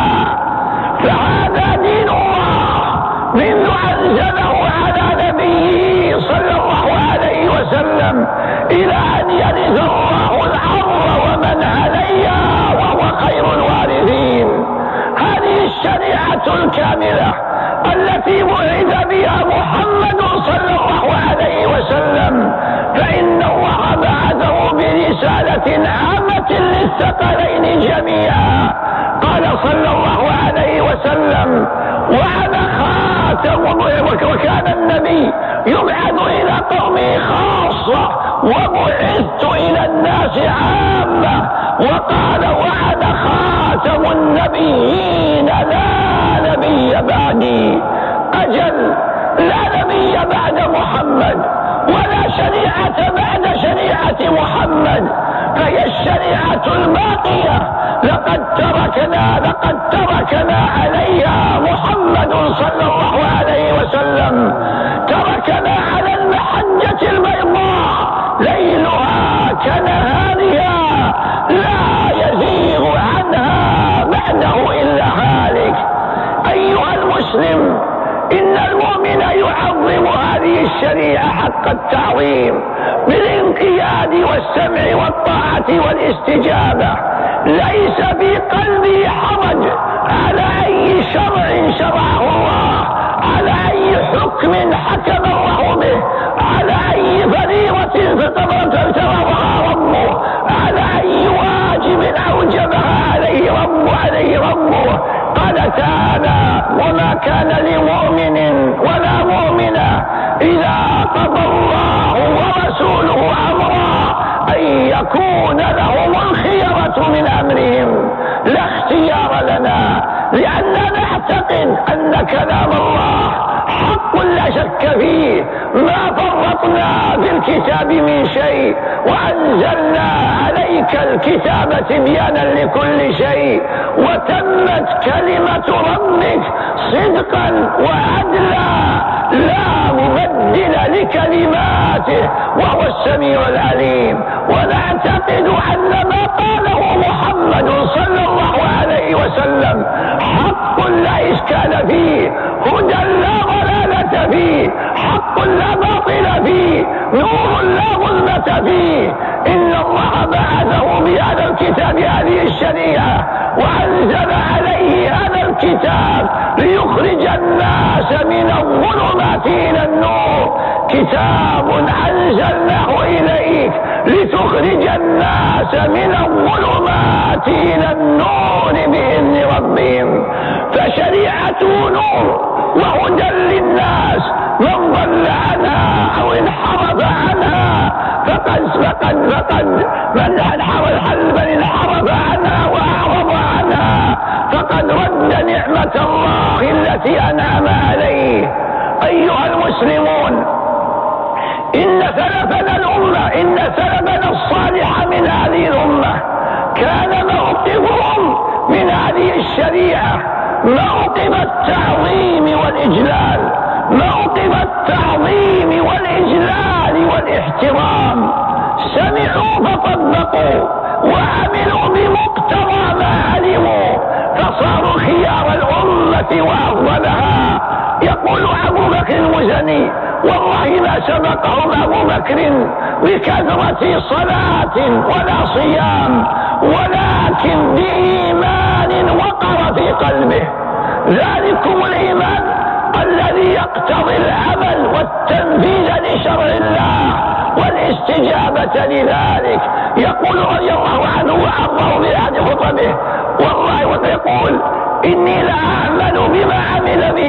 فهذا دين الله منذ أنزله على نبيه صلى الله عليه وسلم إلى أن يرث الله الأرض ومن عليها وهو خير الوارثين. هذه الشريعة الكاملة التي بعث بها محمد صلى الله عليه وسلم، فإن الله بعثه برسالة عامة للثقلين جميعا. قال صلى الله عليه وسلم: وأنا خاتم، وكان النبي يبعث إلى قومه خاصة وبعثت إلى الناس عامة. وقال: وأنا خاتم النبيين لا نبي بعدي. أجل، لا نبي بعد محمد ولا شريعة بعد شريعة محمد، فهي الشريعة الباقية. لقد تركنا لقد تركنا عليها محمد صلى الله عليه وسلم، تركنا على المحجة البيضاء ليلها كنهارها لا يزيغ عنها بعده إلا هالك. أيها المسلم، إن المؤمن يعظم هذه الشريعة حق التعظيم بالانقياد والسمع والطاعة والاستجابة. ليس في قلبه حرج على أي شرع شرعه الله، على أي حكم حكم الله به، على أي فريضة فرضها ربه، على أي واجب أوجبها عليه ربه عليه ربه. قال تعالى: وما كان لمؤمن ولا مؤمنة إذا قضى الله ورسوله أمرا أن يكون لهم الخيرة من أمرهم. لا اختيار لنا، لأننا نعتقد أن كلام الله حق لا شك فيه، ما فرطنا في الكتاب من شيء، وأنزلنا عليك الكتاب تبيانا لكل شيء، وتمت كلمة ربك صدقا وعدلا لا مبدل لكلماته وهو السميع العليم. ونعتقد أن ما قاله محمد صلى الله عليه وسلم حق لا إشكال فيه، هدى لا ضلالة فيه، حق لا باطل فيه، نور لا ظلمة فيه. إن الله بعثه بهذا الكتاب هذه الشريعة، وأنزل عليه هذا الكتاب ليخرج الناس من الظلمات إلى النور. كتاب أنزلناه إليك لتخرج الناس من الظلمات إلى النور بإذن ربهم. فشريعته نور وهدى للناس، من ضل عنها أو انحرف عنها فقد فقد فقد من انحرف من انحرف عنها وأعرض عنها فقد رد نعمة الله التي أنعم عليه. أيها المسلمون، إن سلفنا الأمة إن سلفنا الصالح من هذه الأمة كان موقفهم من هذه الشريعة موقف التعظيم والإجلال، موقف التعظيم والإجلال والاحترام. سمعوا فطبقوا وعملوا بمقتضى ما علموا، فصاروا خيار الأمة وأفضلها. يقول أبو بكر المزني: والله ما سبقهم أبو بكر بكثرة صلاة ولا صيام، ولكن بإيمان وقر في قلبه. ذلكم الإيمان الذي يقتضي العمل والتنفيذ لشرع الله والاستجابة لذلك. يقول رضي الله عنه وأرضاه بهذه خطبه: والله ويقول: إني لأعمل بما عمل به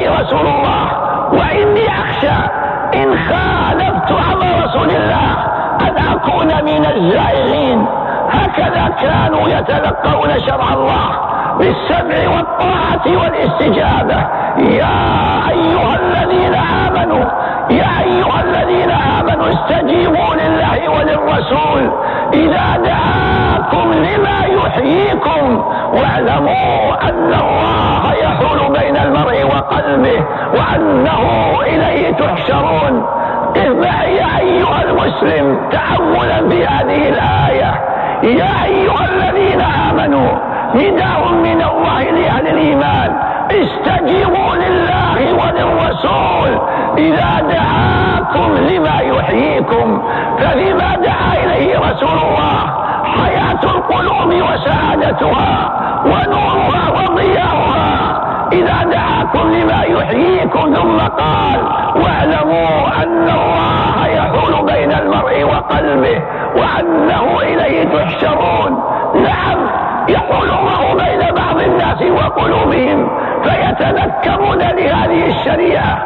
عليه رسول الله، وإني أخشى إن خالفت أمر رسول الله أن أكون من الزائغين. هكذا كانوا يتلقون شرع الله بالسمع والطاعة والاستجابة. يا أيها الذين آمنوا يا أيها الذين آمنوا استجيبوا لله وللرسول إذا دعاكم لما يحييكم، واعلموا أن الله يحول بين المرء وقلبه وأنه إليه تحشرون. اسمع يا أيها المسلم تأملا في هذه الآية. يا أيها الذين آمنوا نداء من الله لأهل الإيمان، استجيبوا لله وللرسول إذا دعاكم لما يحييكم. فلما دعا إليه رسول الله حياة القلوب وسعادتها ونورها وضياؤها، إذا دعاكم لما يحييكم. ثم قال واعلموا أن الله يحول بين المرء وقلبه وأنه إليه تحشرون. نعم، يحول الله بين بعض الناس وقلوبهم فيتذكرون لهذه الشريعة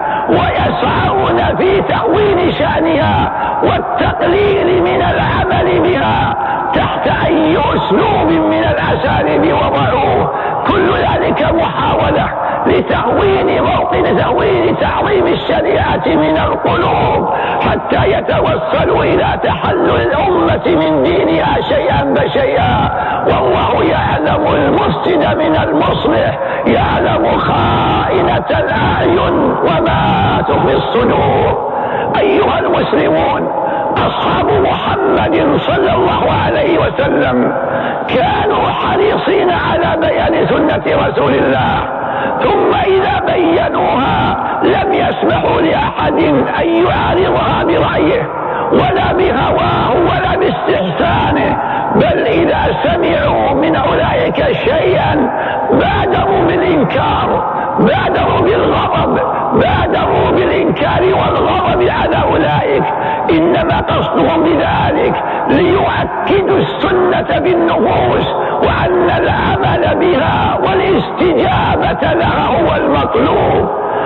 ويسعون في تأويل شأنها والتقليل من العمل بها تحت أي أسلوب من الأساليب وضعوه. كل ذلك محاولة لتهوين موطن تهوين تعظيم الشريعة من القلوب حتى يتوصلوا إلى تحلل الأمة من دينها شيئا فشيئا. والله يعلم المفسد من المصلح، يعلم خائنة الأعين وما تخفي الصدور. أيها المسلمون، أصحاب محمد صلى الله عليه وسلم كانوا حريصين على بيان سنة رسول الله، ثم إذا بينوها لم يسمحوا لأحد أن يعارضها برأيه ولا بهواه ولا باستحسانه، بل إذا سمعوا من أولئك شيئا بادروا بالإنكار، بادروا بالغضب، بادروا بالإنكار والغضب على أولئك. إنما قصدهم بذلك ليؤكدوا السنة بالنفوس وأن العمل بها والاستجابة لها هو المطلوب.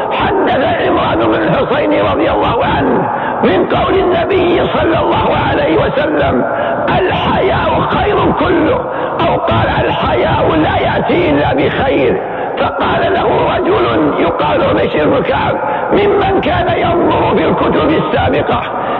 حدث عمران بن الحصين رضي الله عنه من قول النبي صلى الله عليه وسلم الحياء خير كله، أو قال الحياء لا يأتي إلا بخير. فقال له رجل يقال بشير بن كعب ممن كان ينظر في الكتب السابقة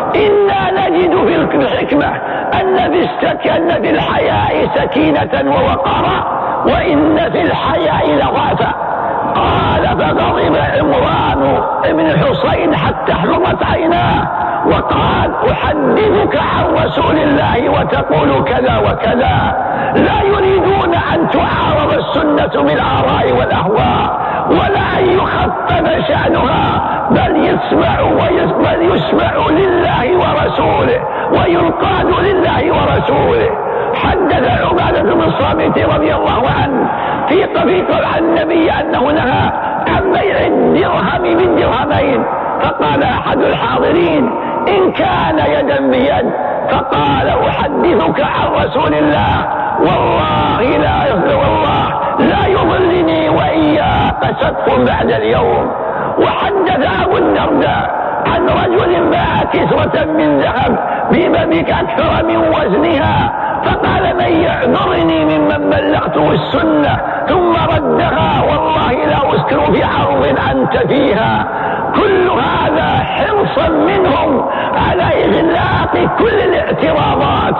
إنا نجد في الحكمة أن في السكن في الحياء سكينة ووقارا وإن في الحياء لضعفا. قال فغضب عمران بن الحصين حتى احمرت عيناه وقال أحدثك عن رسول الله وتقول كذا وكذا. لا يريدون أن تعارض السنة بالآراء والأهواء ولا أن يخفف شأنها، بل يسمع بل يسمع لله ورسوله وينقاد لله ورسوله. حدث عبادة بن الصامت رضي الله عنه في قبيل عن النبي أنه نهى عن بيع الدرهم بالدرهمين، فقال أحد الحاضرين إن كان يدا بيد، فقال أحدثك عن رسول الله والله لا والله لا يضلني وإياك صدق بعد اليوم. وحدث أبو الدرداء عن رجل باع كسوة من ذهب بمبلغ أكثر من وزنها، فقال من يعذرني ممن بلغته السنة ثم ردها والله لا أسكن في عرض أنت فيها. كل هذا حرصا منهم على إغلاق كل الاعتراضات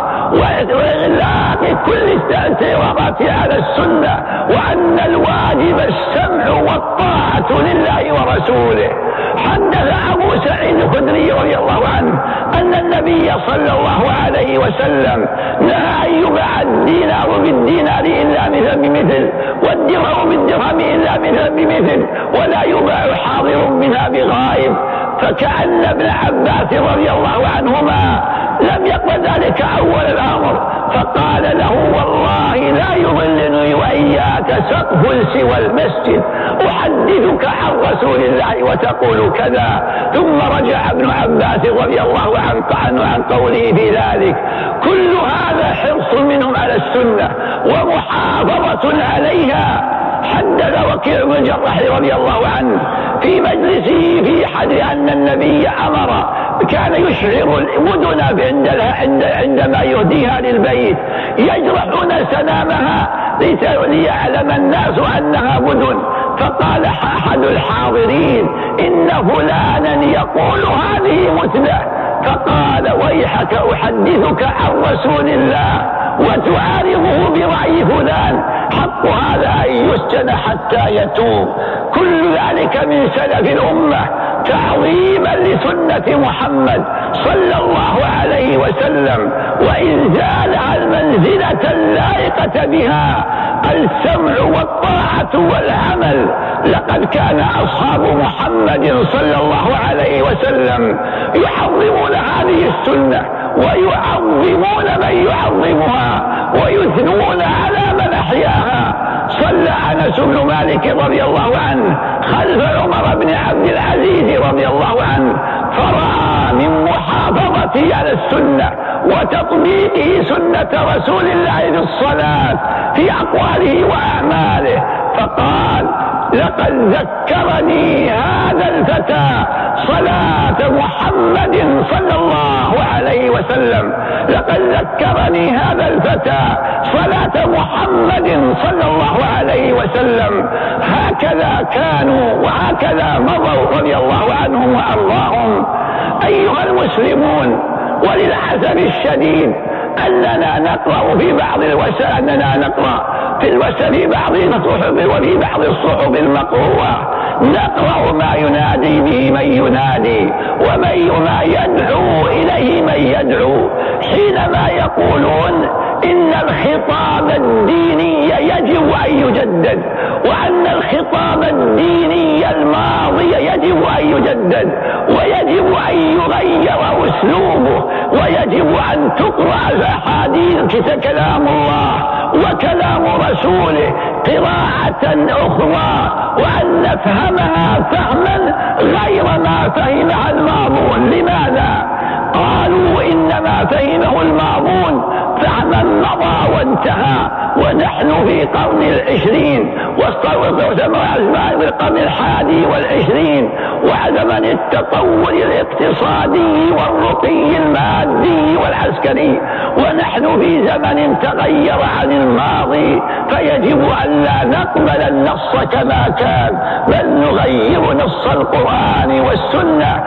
وإغلاق كل الاعتراضات على السنة، وأن الواجب السمع والطاعة لله ورسوله. حدث أبو سعيد الخدري رضي الله عنه أن النبي صلى الله عليه وسلم نهى أن يباع الدينار بالدينار إلا مثل بمثل والدرهم بالدرهم إلا مثل بمثل ولا يباع حاضر منها بغائب. فكأن ابن عباس رضي الله عنهما لم يقبل ذلك أول الأمر، فقال له والله لا يضلني وإياك سقف سوى المسجد، أحدثك عن رسول الله وتقول كذا. ثم رجع ابن عباس رضي الله عنه عن قوله في ذلك. كل هذا حرص منهم على السنة ومحافظة عليها. حدث حدث وكيع بن الجراح رضي الله عنه في مجلسه في حديث أن النبي أمر كان يشعر المدن عند عندما يهديها للبيت يجرحون سنامها ليعلم الناس أنها مدن. فقال أحد الحاضرين إن فلانا يقول هذه مثلة، فقال ويحك أحدثك عن رسول الله وتعارضه برأي فلان، حق هذا أن يسجن حتى يتوب. كل ذلك من سلف الأمة تعظيما لسنة محمد صلى الله عليه وسلم وإنزالها المنزلة اللائقة بها السمع والطاعة والعمل. لقد كان أصحاب محمد صلى الله عليه وسلم يحظمون هذه السنة ويعظمون من يعظمها ويثنون على من أحياها. صلى أنس بن مالك رضي الله عنه خلف عمر بن عبد العزيز رضي الله عنه، فرأى من محافظته على السنة وتطبيقه سنة رسول الله في الصلاة في أقواله وأعماله، فقال لقد ذكرني هذا الفتى صلاة محمد صلى الله عليه وسلم، لقد ذكرني هذا الفتى صلاة محمد صلى الله عليه وسلم. هكذا كانوا وهكذا مضوا رضي الله عنهم وأرضاهم. أيها المسلمون، وللأسف الشديد أننا نقرأ في بعض الوسائل أننا نقرأ في الوسائل في بعض الصحف وفي بعض الصحف المقروءة نقرأ ما ينادي به من ينادي وما يدعو إليه من يدعو، حينما يقولون إن الخطاب الديني يجب أن يجدد، وأن الخطاب الديني الماضي يجب أن يجدد، ويجب أن يغير أسلوبه، ويجب أن تقرأ الأحاديث كلام الله وكلام رسوله قراءة أخرى، وأن نفهمها فهما غير ما فهمها الماضون. لماذا؟ قالوا إنما فهمه الماضون فهما مضى وانتهى، ونحن في قرن العشرين والقرن الحادي والعشرين وزمن التطور الاقتصادي والرقي المادي والعسكري، ونحن في زمن تغير عن الماضي، فيجب أن لا نقبل النص كما كان بل نغير نص القرآن والسنة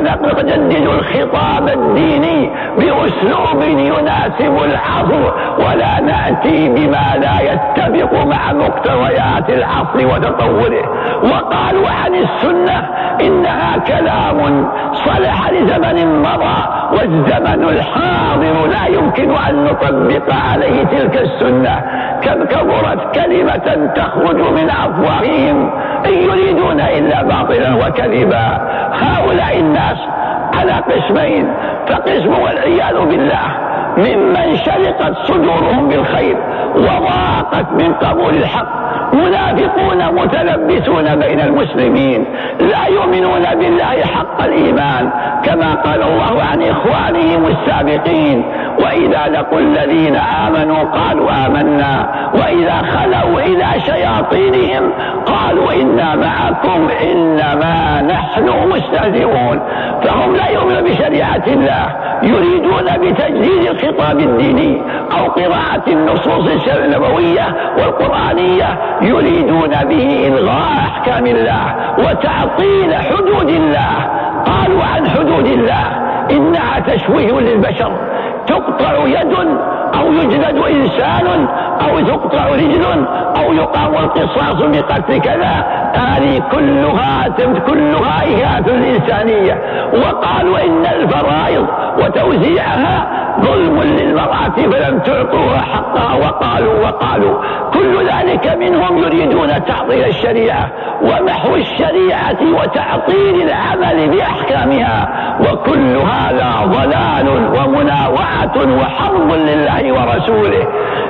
ونجدد الخطاب الديني بأسلوب يناسب العصر، ولا نأتي بما لا يتفق مع مقتضيات العصر وتطوره. وقالوا عن السنة إنها كلام صلح لزمن مضى، والزمن الحاضر لا يمكن أن نطبق عليه تلك السنة. كم كبرت كلمة تخرج من أفواههم إن يريدون إلا باطلا وكذبا. هؤلاء الناس على قسمين، فقسم والعياذ بالله ممن شرقت صدورهم بالخير وضاقت من قبول الحق، منافقون متلبسون بين المسلمين لا يؤمنون بالله حق الإيمان، كما قال الله عن إخوانهم السابقين وإذا لقوا الذين آمنوا قالوا آمنا وإذا خلوا إلى شياطينهم قالوا إنا معكم إنما نحن مستهزئون. فهم لا يؤمنون بشريعة الله، يريدون بتجديد الخطاب الديني أو قراءة النصوص النبوية والقرآنية، يريدون به إلغاء أحكام الله وتعطيل حدود الله. قالوا عن حدود الله إنها تشويه للبشر، تقطع يد أو يجلد إنسان أو تقطع رجل أو يقام القصاص بقتل كذا، هذه كلها كلها إهانة الإنسانية. وقالوا إن الفرائض وتوزيعها ظلم للمرأة فلم تعطوها حقها، وقالوا وقالوا كل ذلك منهم يريدون تعطيل الشريعة ومحو الشريعة وتعطيل العمل بأحكامها، وكل هذا ضلال ومناوعة وحرب لله ورسوله.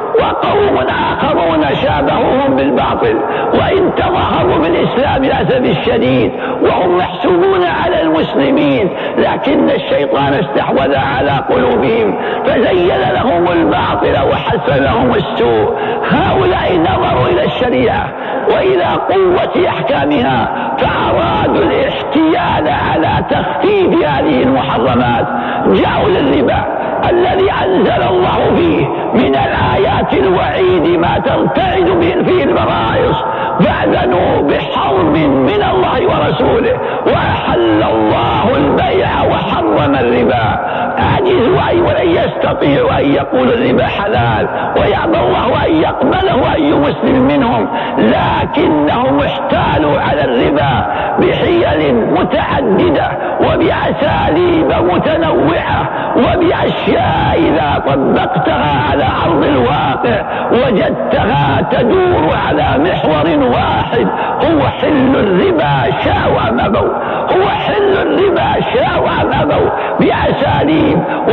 وقوم آخرون شابهوهم بالباطل وإن تظاهروا بالإسلام للأسف الشديد وهم محسوبون على المسلمين، لكن الشيطان استحوذ على قلوبهم فزين لهم الباطل وحسن لهم السوء. هؤلاء نظروا إلى الشريعة وإلى قوة أحكامها، فأرادوا الاحتيال على تخفيف هذه المحرمات. جاءوا للربا الذي أنزل الله فيه من الآيات الوعيد ما ترتعد فيه البرائص، فأذنوا بحرب من الله ورسوله، وأحل الله البيع وحرم الربا. عجزوا أي ولن يستطيعوا أن يقولوا الربا حلال، ويأبى الله أن يقبله أي مسلم منهم، لكنهم احتالوا على الربا بحيل متعددة وبأساليب متنوعة وبأشياء إذا طبقتها على أرض الواقع وجدتها تدور على محور واحد، هو حل الربا شاءوا أم أبوا، هو حل الربا شاءوا أم أبوا، بأساليب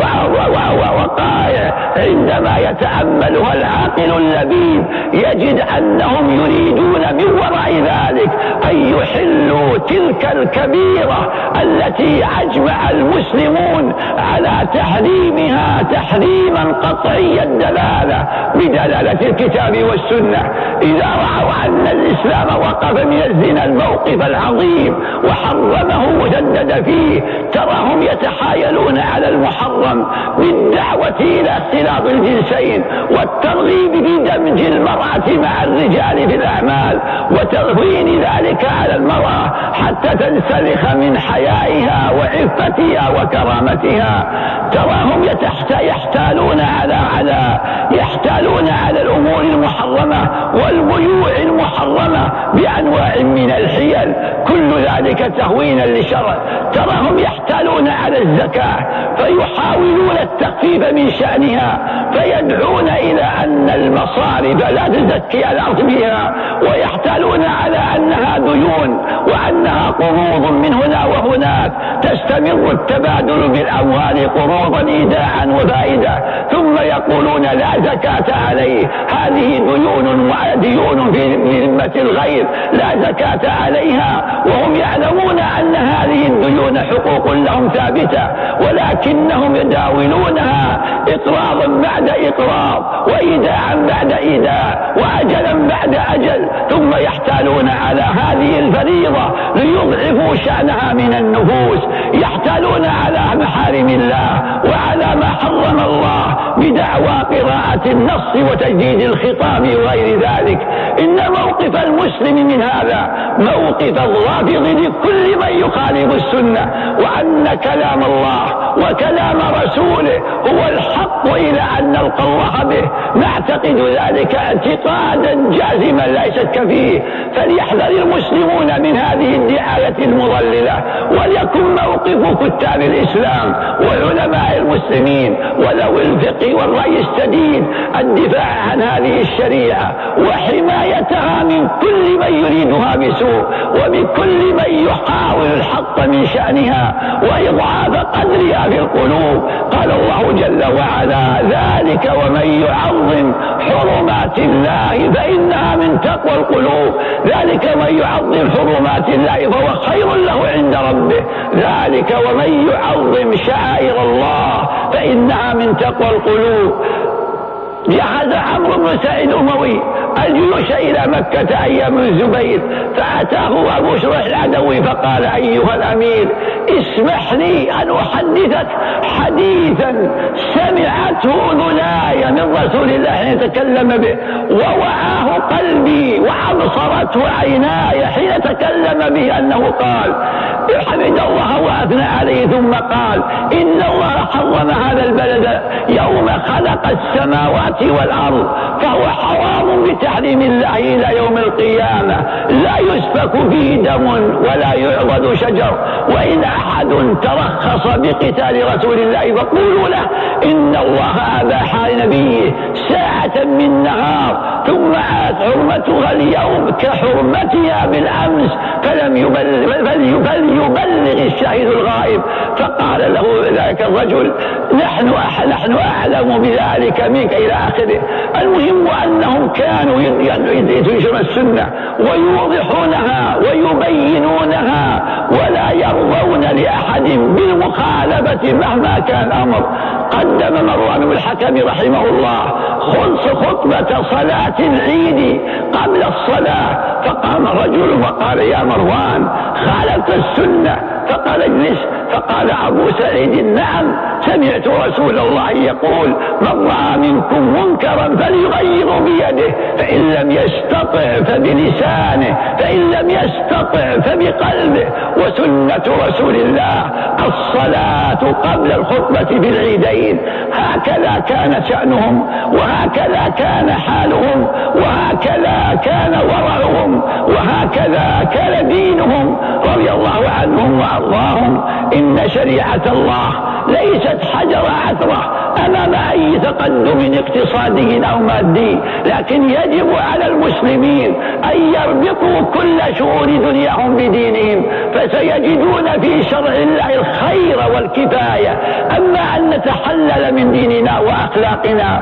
ووقائع عندما يتأملها العاقل اللبيب يجد أنهم يريدون من وراء ذلك أن يحلوا تلك الكبيرة التي أجمع المسلمون على تحريمها تحريما قطعي الدلالة بدلالة الكتاب والسنة. إذا رأوا أن الإسلام وقف من الزنا الموقف العظيم وحرمه وجدد فيه، تراهم يتحايلون على المحرم بالدعوة إلى اختلاط الجنسين والترغيب في دمج المرأة مع الرجال في الأعمال وتهوين ذلك على المرأة حتى تنسلخ من حيائها وعفتها وكرامتها. تراهم يحتالون على على يحتالون على الأمور المحرمة والبيوع المحرمة بأنواع من الحيل، كل ذلك تهوينا للشرع. تراهم يحتالون على الزكاة فيحاولون التخفيف من شأنها، فيدعون إلى أن المصارف لا تزكي الأرض بها، ويحتالون على أنها ديون وأنها قروض من هنا وهناك تستمر التبادل بالأموال قروضا إيداعا وفائدة، ثم يقولون لا زكاة عليه، هذه ديون ديون في ذمة الغير لا زكاة عليها، وهم يعلمون أن هذه الديون حقوق لهم ثابتة، ولكنهم يداولونها إقراضا بعد إقراض وإيداعا بعد إيداع وأجلا بعد أجل، ثم يحتالون على هذه الفريضة ليضعفوا شأنها من النفوس، يحتالون على محارم الله وعلى ما حرم الله بدعوى قراءة النص وتجديد الخطاب وغير ذلك. إن موقف المسلم من هذا موقف الرافض لكل من يخالف السنة، وأن كلام الله وكلام رسوله هو الحق إلى أن نلقى الله به، نعتقد ذلك اعتقادا جازما لا شك فيه. فليحذر المسلمون من هذه الدعاية المضللة، وليكن موقف كتاب الإسلام وعلماء المسلمين وذوي الفقه والرأي السديد الدفاع عن هذه الشريعة وحمايتها من كل من يريدها بسوء وبكل من يحاول الحق من شأنها وإضعاف قدرها في القلوب. قال الله جل وعلا: ذلك ومن يعظم حرمات الله فإنها من تقوى القلوب. ذلك من يعظم حرمات الله فهو خير له عند ربه. ذلك ومن يعظم شعائر الله فإنها من تقوى القلوب. جهز عمرو بن سعيد الأموي الجيوش إلى مكة أيام الزبير، فأتاه أبو شريح العدوي فقال: أيها الأمير، اسمح لي أن أحدثك حديثا سمعته أذناي من رسول الله حين تكلم به، ووعاه قلبي وأبصرته عيناي حين تكلم به، أنه قال: حمد الله وأثنى عليه ثم قال: إن الله حرم هذا البلد يوم خلق السماوات والأرض، فهو حرام بتحريم الله إلى يوم القيامة، لا يسفك فيه دم ولا يعضد شجر، وإن أحد ترخص بقتال رسول الله فقولوا له إن الله أباح لنبيه ساعة من نهار ثم عاد حرمتها اليوم كحرمتها بالأمس، فلم يبلغ, فليبلغ الشاهد الغائب. فقال له ذلك الرجل: نحن نحن أعلم بذلك منك، إلى آخره. المهم أنهم كانوا ينشرون السنة ويوضحونها ويبينونها ولا يرضون لأحد بالمخالفة مهما كان الأمر. قدم مروان بن الحكم رحمه الله خطبة صلاة العيد قبل الصلاة، رجل وقال يا مروان خالفت السنة، فقال اجلس. فقال أبو سعيد نعم سمعت رسول الله يقول من رأى منكم منكرا فليغير بيده، فإن لم يستطع فبلسانه، فإن لم يستطع فبقلبه. وسنة رسول الله الصلاة قبل الخطبة في العيدين. هكذا كان شأنهم، وهكذا كان حالهم، وهكذا كان ورعهم، وهكذا كان دينهم رضي الله عنهم وأرضاهم. إن شريعة الله ليست حجر عثرة أمام أي تقدم اقتصادي أو مادي، لكن يجب على المسلمين أن يربطوا كل شؤون دنياهم بدينهم، فسيجدون في شرع الله الخير والكفاية. أما أن نتحلل من ديننا وأخلاقنا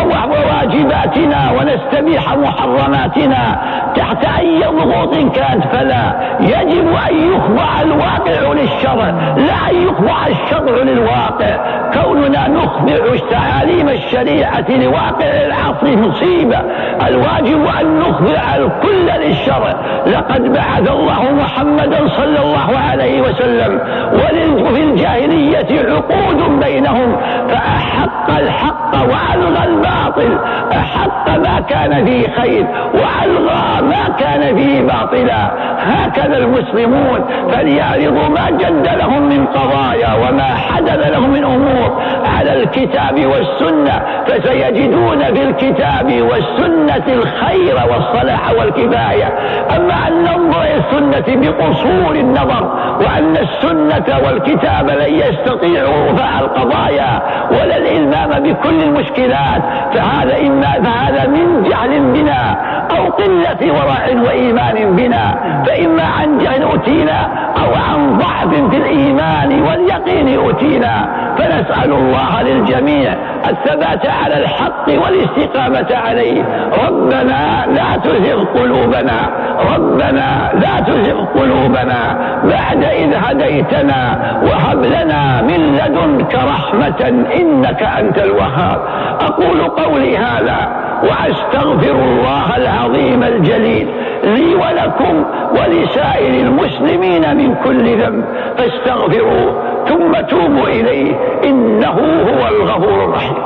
وواجباتنا ونستبيح محرماتنا تحت أي ضغوط كانت، فلا، يجب أن يخضع الواقع للشرع لا أن يخضع الشرع للواقع. كوننا نخضع تعاليم الشريعة لواقع العصر مصيبة. الواجب أن نخضع الكل للشرع. لقد بعث الله محمدا صلى الله عليه وسلم وفي الجاهلية عقود بينهم فأحق الحق وألغى الباطل، أحق ما كان فيه خير وألغى ما كان فيه باطلا. هكذا المسلمون فليعرضوا ما جد لهم من قضايا وما حدث لهم من أمور على الكتاب والسنة، فسيجدون في الكتاب والسنة الخير والصلاح والكفاية. أما أن ننظر إلى السنة بقصور النظر وأن السنة والكتاب لن يستطيعوا رفع القضايا ولا الإلمام بكل المشكلات، فهذا إما فهذا من جهل بنا أو قلة ورع وإيمان بنا، فإما عن جهل أتينا أو عن ضعف في الإيمان واليقين أتينا. فنسأل الله للجميع الثبات على الحق والاستقامة عليه. ربنا لا تزغ قلوبنا، ربنا لا تزغ قلوبنا بعد إذ هديتنا وهب لنا من لدنك رحمة إنك أنت الوهاب. أقول قولي هذا وأستغفر الله العظيم الجليل لي ولكم ولسائر المسلمين من كل ذنب، فاستغفروه ثم توبوا إليه إنه هو الغفور الرحيم.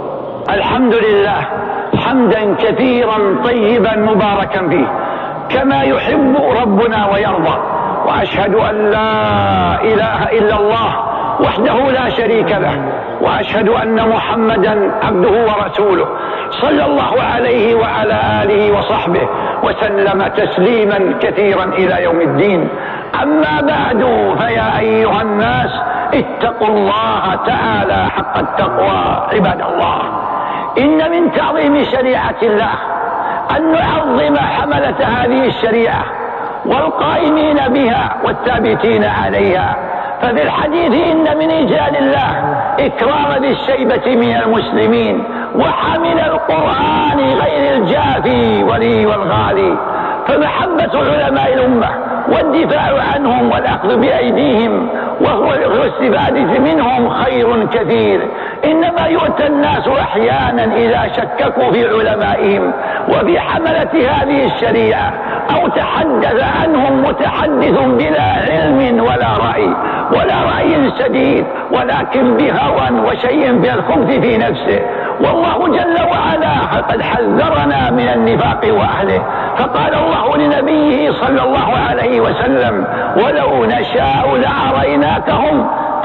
الحمد لله حمدا كثيرا طيبا مباركا فيه كما يحب ربنا ويرضى، وأشهد أن لا إله إلا الله وحده لا شريك له، وأشهد أن محمدا عبده ورسوله صلى الله عليه وعلى آله وصحبه وسلم تسليما كثيرا إلى يوم الدين. أما بعد، فيا أيها الناس اتقوا الله تعالى حق التقوى. عباد الله، إن من تعظيم شريعة الله أن نعظم حملة هذه الشريعة والقائمين بها والثابتين عليها. ففي الحديث إن من إجلال الله إكرام ذي الشيبة من المسلمين وحمل القرآن غير الجافي ولي والغالي. فمحبة علماء الأمة والدفاع عنهم والأخذ بأيديهم وهو الاستفادة منهم خير كثير. إنما يؤتى الناس أحيانا إذا شككوا في علمائهم وفي حملة هذه الشريعة أو تحدث عنهم متحدث بلا علم ولا رأي ولا رأي سديد، ولكن بهوى وشيء من الخبث في نفسه. والله جل وعلا قد حذرنا من النفاق وأهله، فقال الله لنبيه صلى الله عليه وسلم ولو نشاء لأريناكهم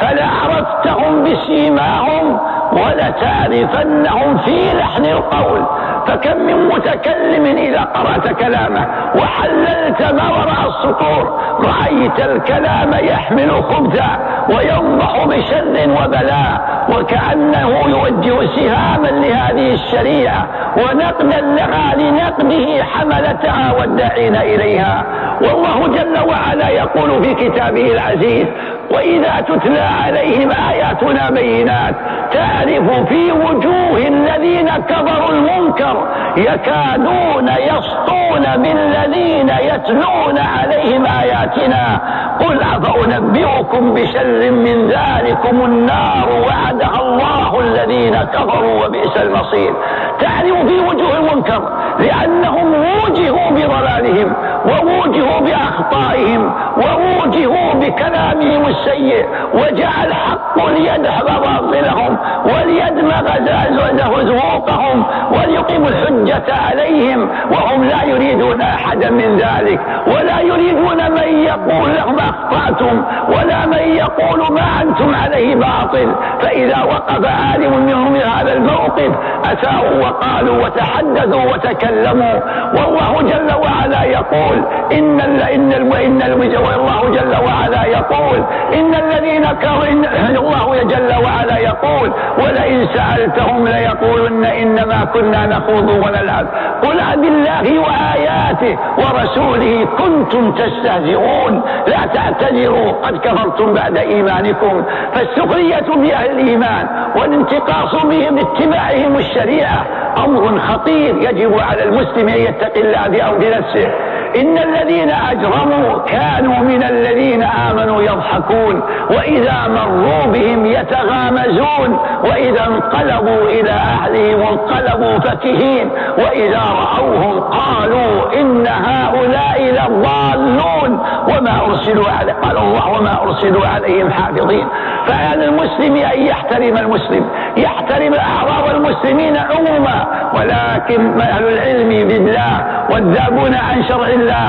فلعرفتهم بسيماهم ولتعرفنهم في لحن القول. فكم من متكلم إذا قرأت كلامه وحللت ما وراء السطور رأيت الكلام يحمل خبثا وينضح بشر وبلاء، وكأنه يوجه سهاما لهذه الشريعة ونقدا لها لنقده حملتها والداعين إليها. والله جل وعلا يقول في كتابه العزيز وإذا تتلى عليهم آياتنا بينات تعرف في وجوه الذين كفروا المنكر يكادون يسطون بالذين يتلون عليهم آياتنا قل أفأنبئكم بشر من ذلكم النار وعدها الله الذين كفروا وبئس المصير. تعرف في وجوه المنكر لأنهم وجهوا بضلالهم ووجهوا بأخطائهم ووجهوا بكلامهم السيء، وجاء الحق ليدحض باطلهم وليدمغ زهوقهم وليقيم الحجة عليهم، وهم لا يريدون أحدا من ذلك، ولا يريدون من يقول لهم أخطأتم، ولا من يقول ما أنتم عليه باطل. فإذا وقف عالم منهم من هذا الموقف أتاوا وقالوا وتحدثوا وتكلموا. والله جل وعلا يقول إن ال إن ال إن ال والله جل وعلا يقول إن الذين كفروا، الله جل وعلا يقول ولئن سألتهم ليقولن إنما كنا نخوض ونلعب قل بالله وآياته ورسوله كنتم تستهزئون لا تعتذروا قد كفرتم بعد إيمانكم. فالسخرية بأهل الإيمان والانتقاص بهم اتباعهم الشريعة أمر خطير يجب على المسلم أن يتقي الله بأمر نفسه. إن الذين أجرموا كانوا من الذين آمنوا يضحكون وإذا مروا بهم يتغامزون وإذا انقلبوا إلى أهلهم انقلبوا فكهين وإذا رأوهم قالوا إن هؤلاء لضالون وما أرسلوا على قال الله وما أرسلوا عليهم حافظين. فعلى المسلم أن يحترم المسلم، يحترم أعراض المسلمين عموما، ولكن أهل العلم بالله والذابون عن شرع الله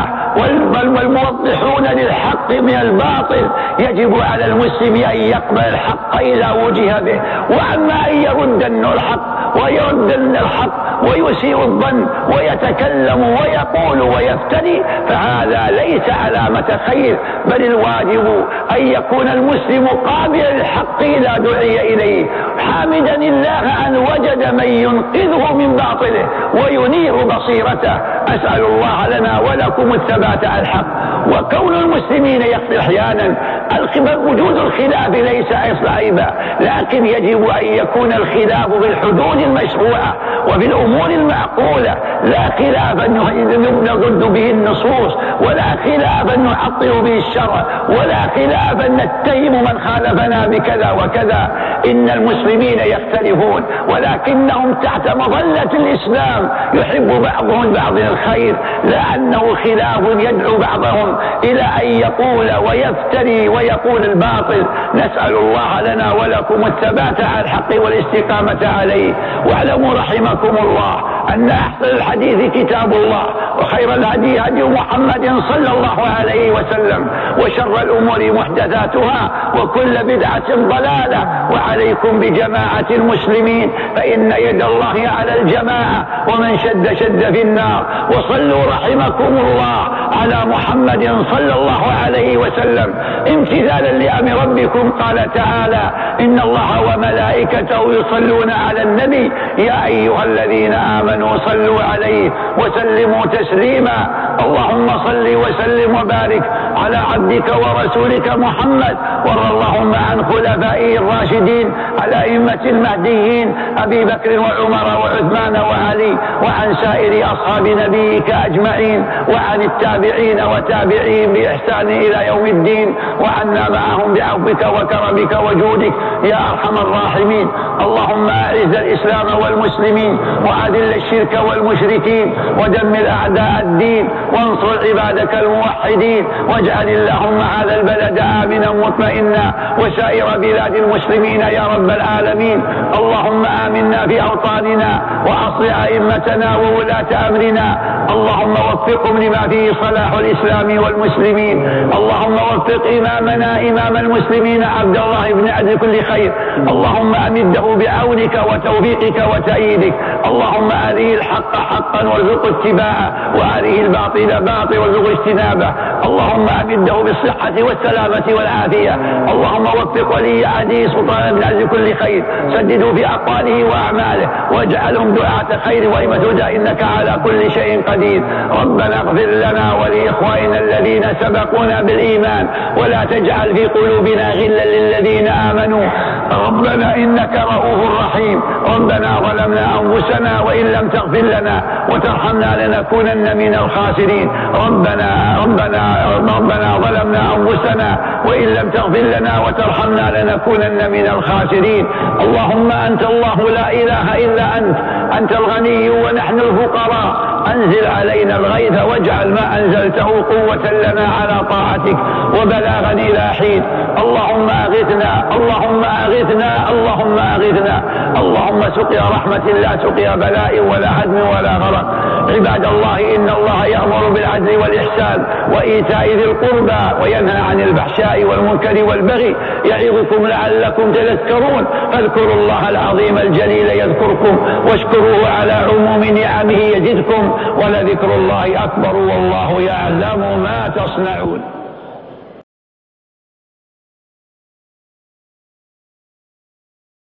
والموضحون للحق من الباطل يجب على المسلم أن يقبل الحق إذا وجه به، وأما أن يرد الحق ويرد الحق ويسيء الظن ويتكلم ويقول ويفتري فهذا ليس علامة خير، بل الواجب أن يكون المسلم قابلا للحق إذا دعي إليه حامدا الله أن وجد من ينقذه من باطله وينير بصيرته. أسأل الله لنا ولكم الثبات على الحق. وكون المسلمين يخفي أحيانا وجود الخلاف ليس عيبا، لكن يجب أن يكون الخلاف بالحدود المشروعة وبالأمور المعقولة، لا خلافا نضد به النصوص، ولا خلافا نعطل به الشرع، ولا خلافا نتهم من خالفنا بكذا وكذا. إن المسلمين يختلفون ولكنهم تحت مظلة الإسلام يحب بعضهم بعض الخير، لأنه خلاف يدعو بعضهم إلى أن يقول ويفتري ويقول الباطل. نسأل الله لنا ولكم الثبات على الحق والاستقامة عليه. واعلموا رحمكم الله أن أحسن الحديث كتاب الله، وخير الهدي هدي محمد صلى الله عليه وسلم، وشر الأمور محدثاتها وكل بدعة ضلالة. وعليكم بجماعة المسلمين فإن يد الله على الجماعة، ومن شد شد في النار. وصلوا رحمكم الله على محمد صلى الله عليه وسلم امتثالا لأمر ربكم. قال تعالى إن الله وملائكته يصلون على النبي يا أيها الذين آمنوا صلوا عليه وسلموا تسليما. اللهم صل وسلم وبارك على عبدك ورسولك محمد، وارض اللهم عن خلفائه الراشدين الأئمة المهديين أبي بكر وعمر وعثمان وعلي، وعن سائر أصحاب نبيك أجمعين، وعن التابعين وتابعين بإحسان إلى يوم الدين، وعنا معهم بعفوك وكرمك وجودك يا أرحم الراحمين. اللهم أعز الإسلام والمسلمين وأذل الشرك والمشركين ودمر أعداء الدين وانصر عبادك الموحدين، واجعل اللهم هذا البلد آمنا مطمئنا وسائر بلاد المسلمين يا رب العالمين. اللهم آمنا في أوطاننا وأصلح أئمتنا وولاة أمرنا، اللهم وفقهم لما فيه صلاح الإسلام والمسلمين. اللهم وفق إمامنا إمام المسلمين عبد الله بن عبد كل خير، اللهم أمده بعونك وتوفيقك وتأييدك. اللهم أريه الحق حقا وارزق اتباعه، وأريه الباطل باطل وارزق اجتنابه. اللهم أمده بالصحة والسلامة والعافية. اللهم وفق ولي عهده سلطان بن عبد كل خير، سدده في أقواله وأعماله، واجعلهم دعاة خير وإمة هدى إنك على كل شيء قدير. ربنا اغفر لنا ولإخواننا الذين سبقونا بالإيمان، ولا تجعل في قلوبنا غلا للذين آمنوا ربنا إنك رؤوف رحيم. ربنا ظلمنا أنفسنا وإن لم تغفر لنا وترحمنا لنكونن من الخاسرين. ربنا ربنا ربنا ظلمنا أنفسنا وإن لم تغفر لنا وترحمنا لنكونن من الخاسرين. اللهم أنت الله لا إله إلا أنت، أنت الغني ونحن الفقراء، أنزل علينا الغيث واجعل ما أنزلته قوة لنا على طاعتك وبلاغا إلى حين. اللهم أغثنا اللهم أغثنا اللهم أغثنا اللهم سقيا رحمة لا سقيا بلاء ولا هدم ولا غرق. عباد الله، إن الله يأمر بالعدل والإحسان وإيتاء ذي القربى وينهى عن الفحشاء والمنكر والبغي يعظكم لعلكم تذكرون. فاذكروا الله العظيم الجليل يذكركم واشكروه على عموم نعمه يزدكم ولذكر الله أكبر والله يعلم ما تصنعون.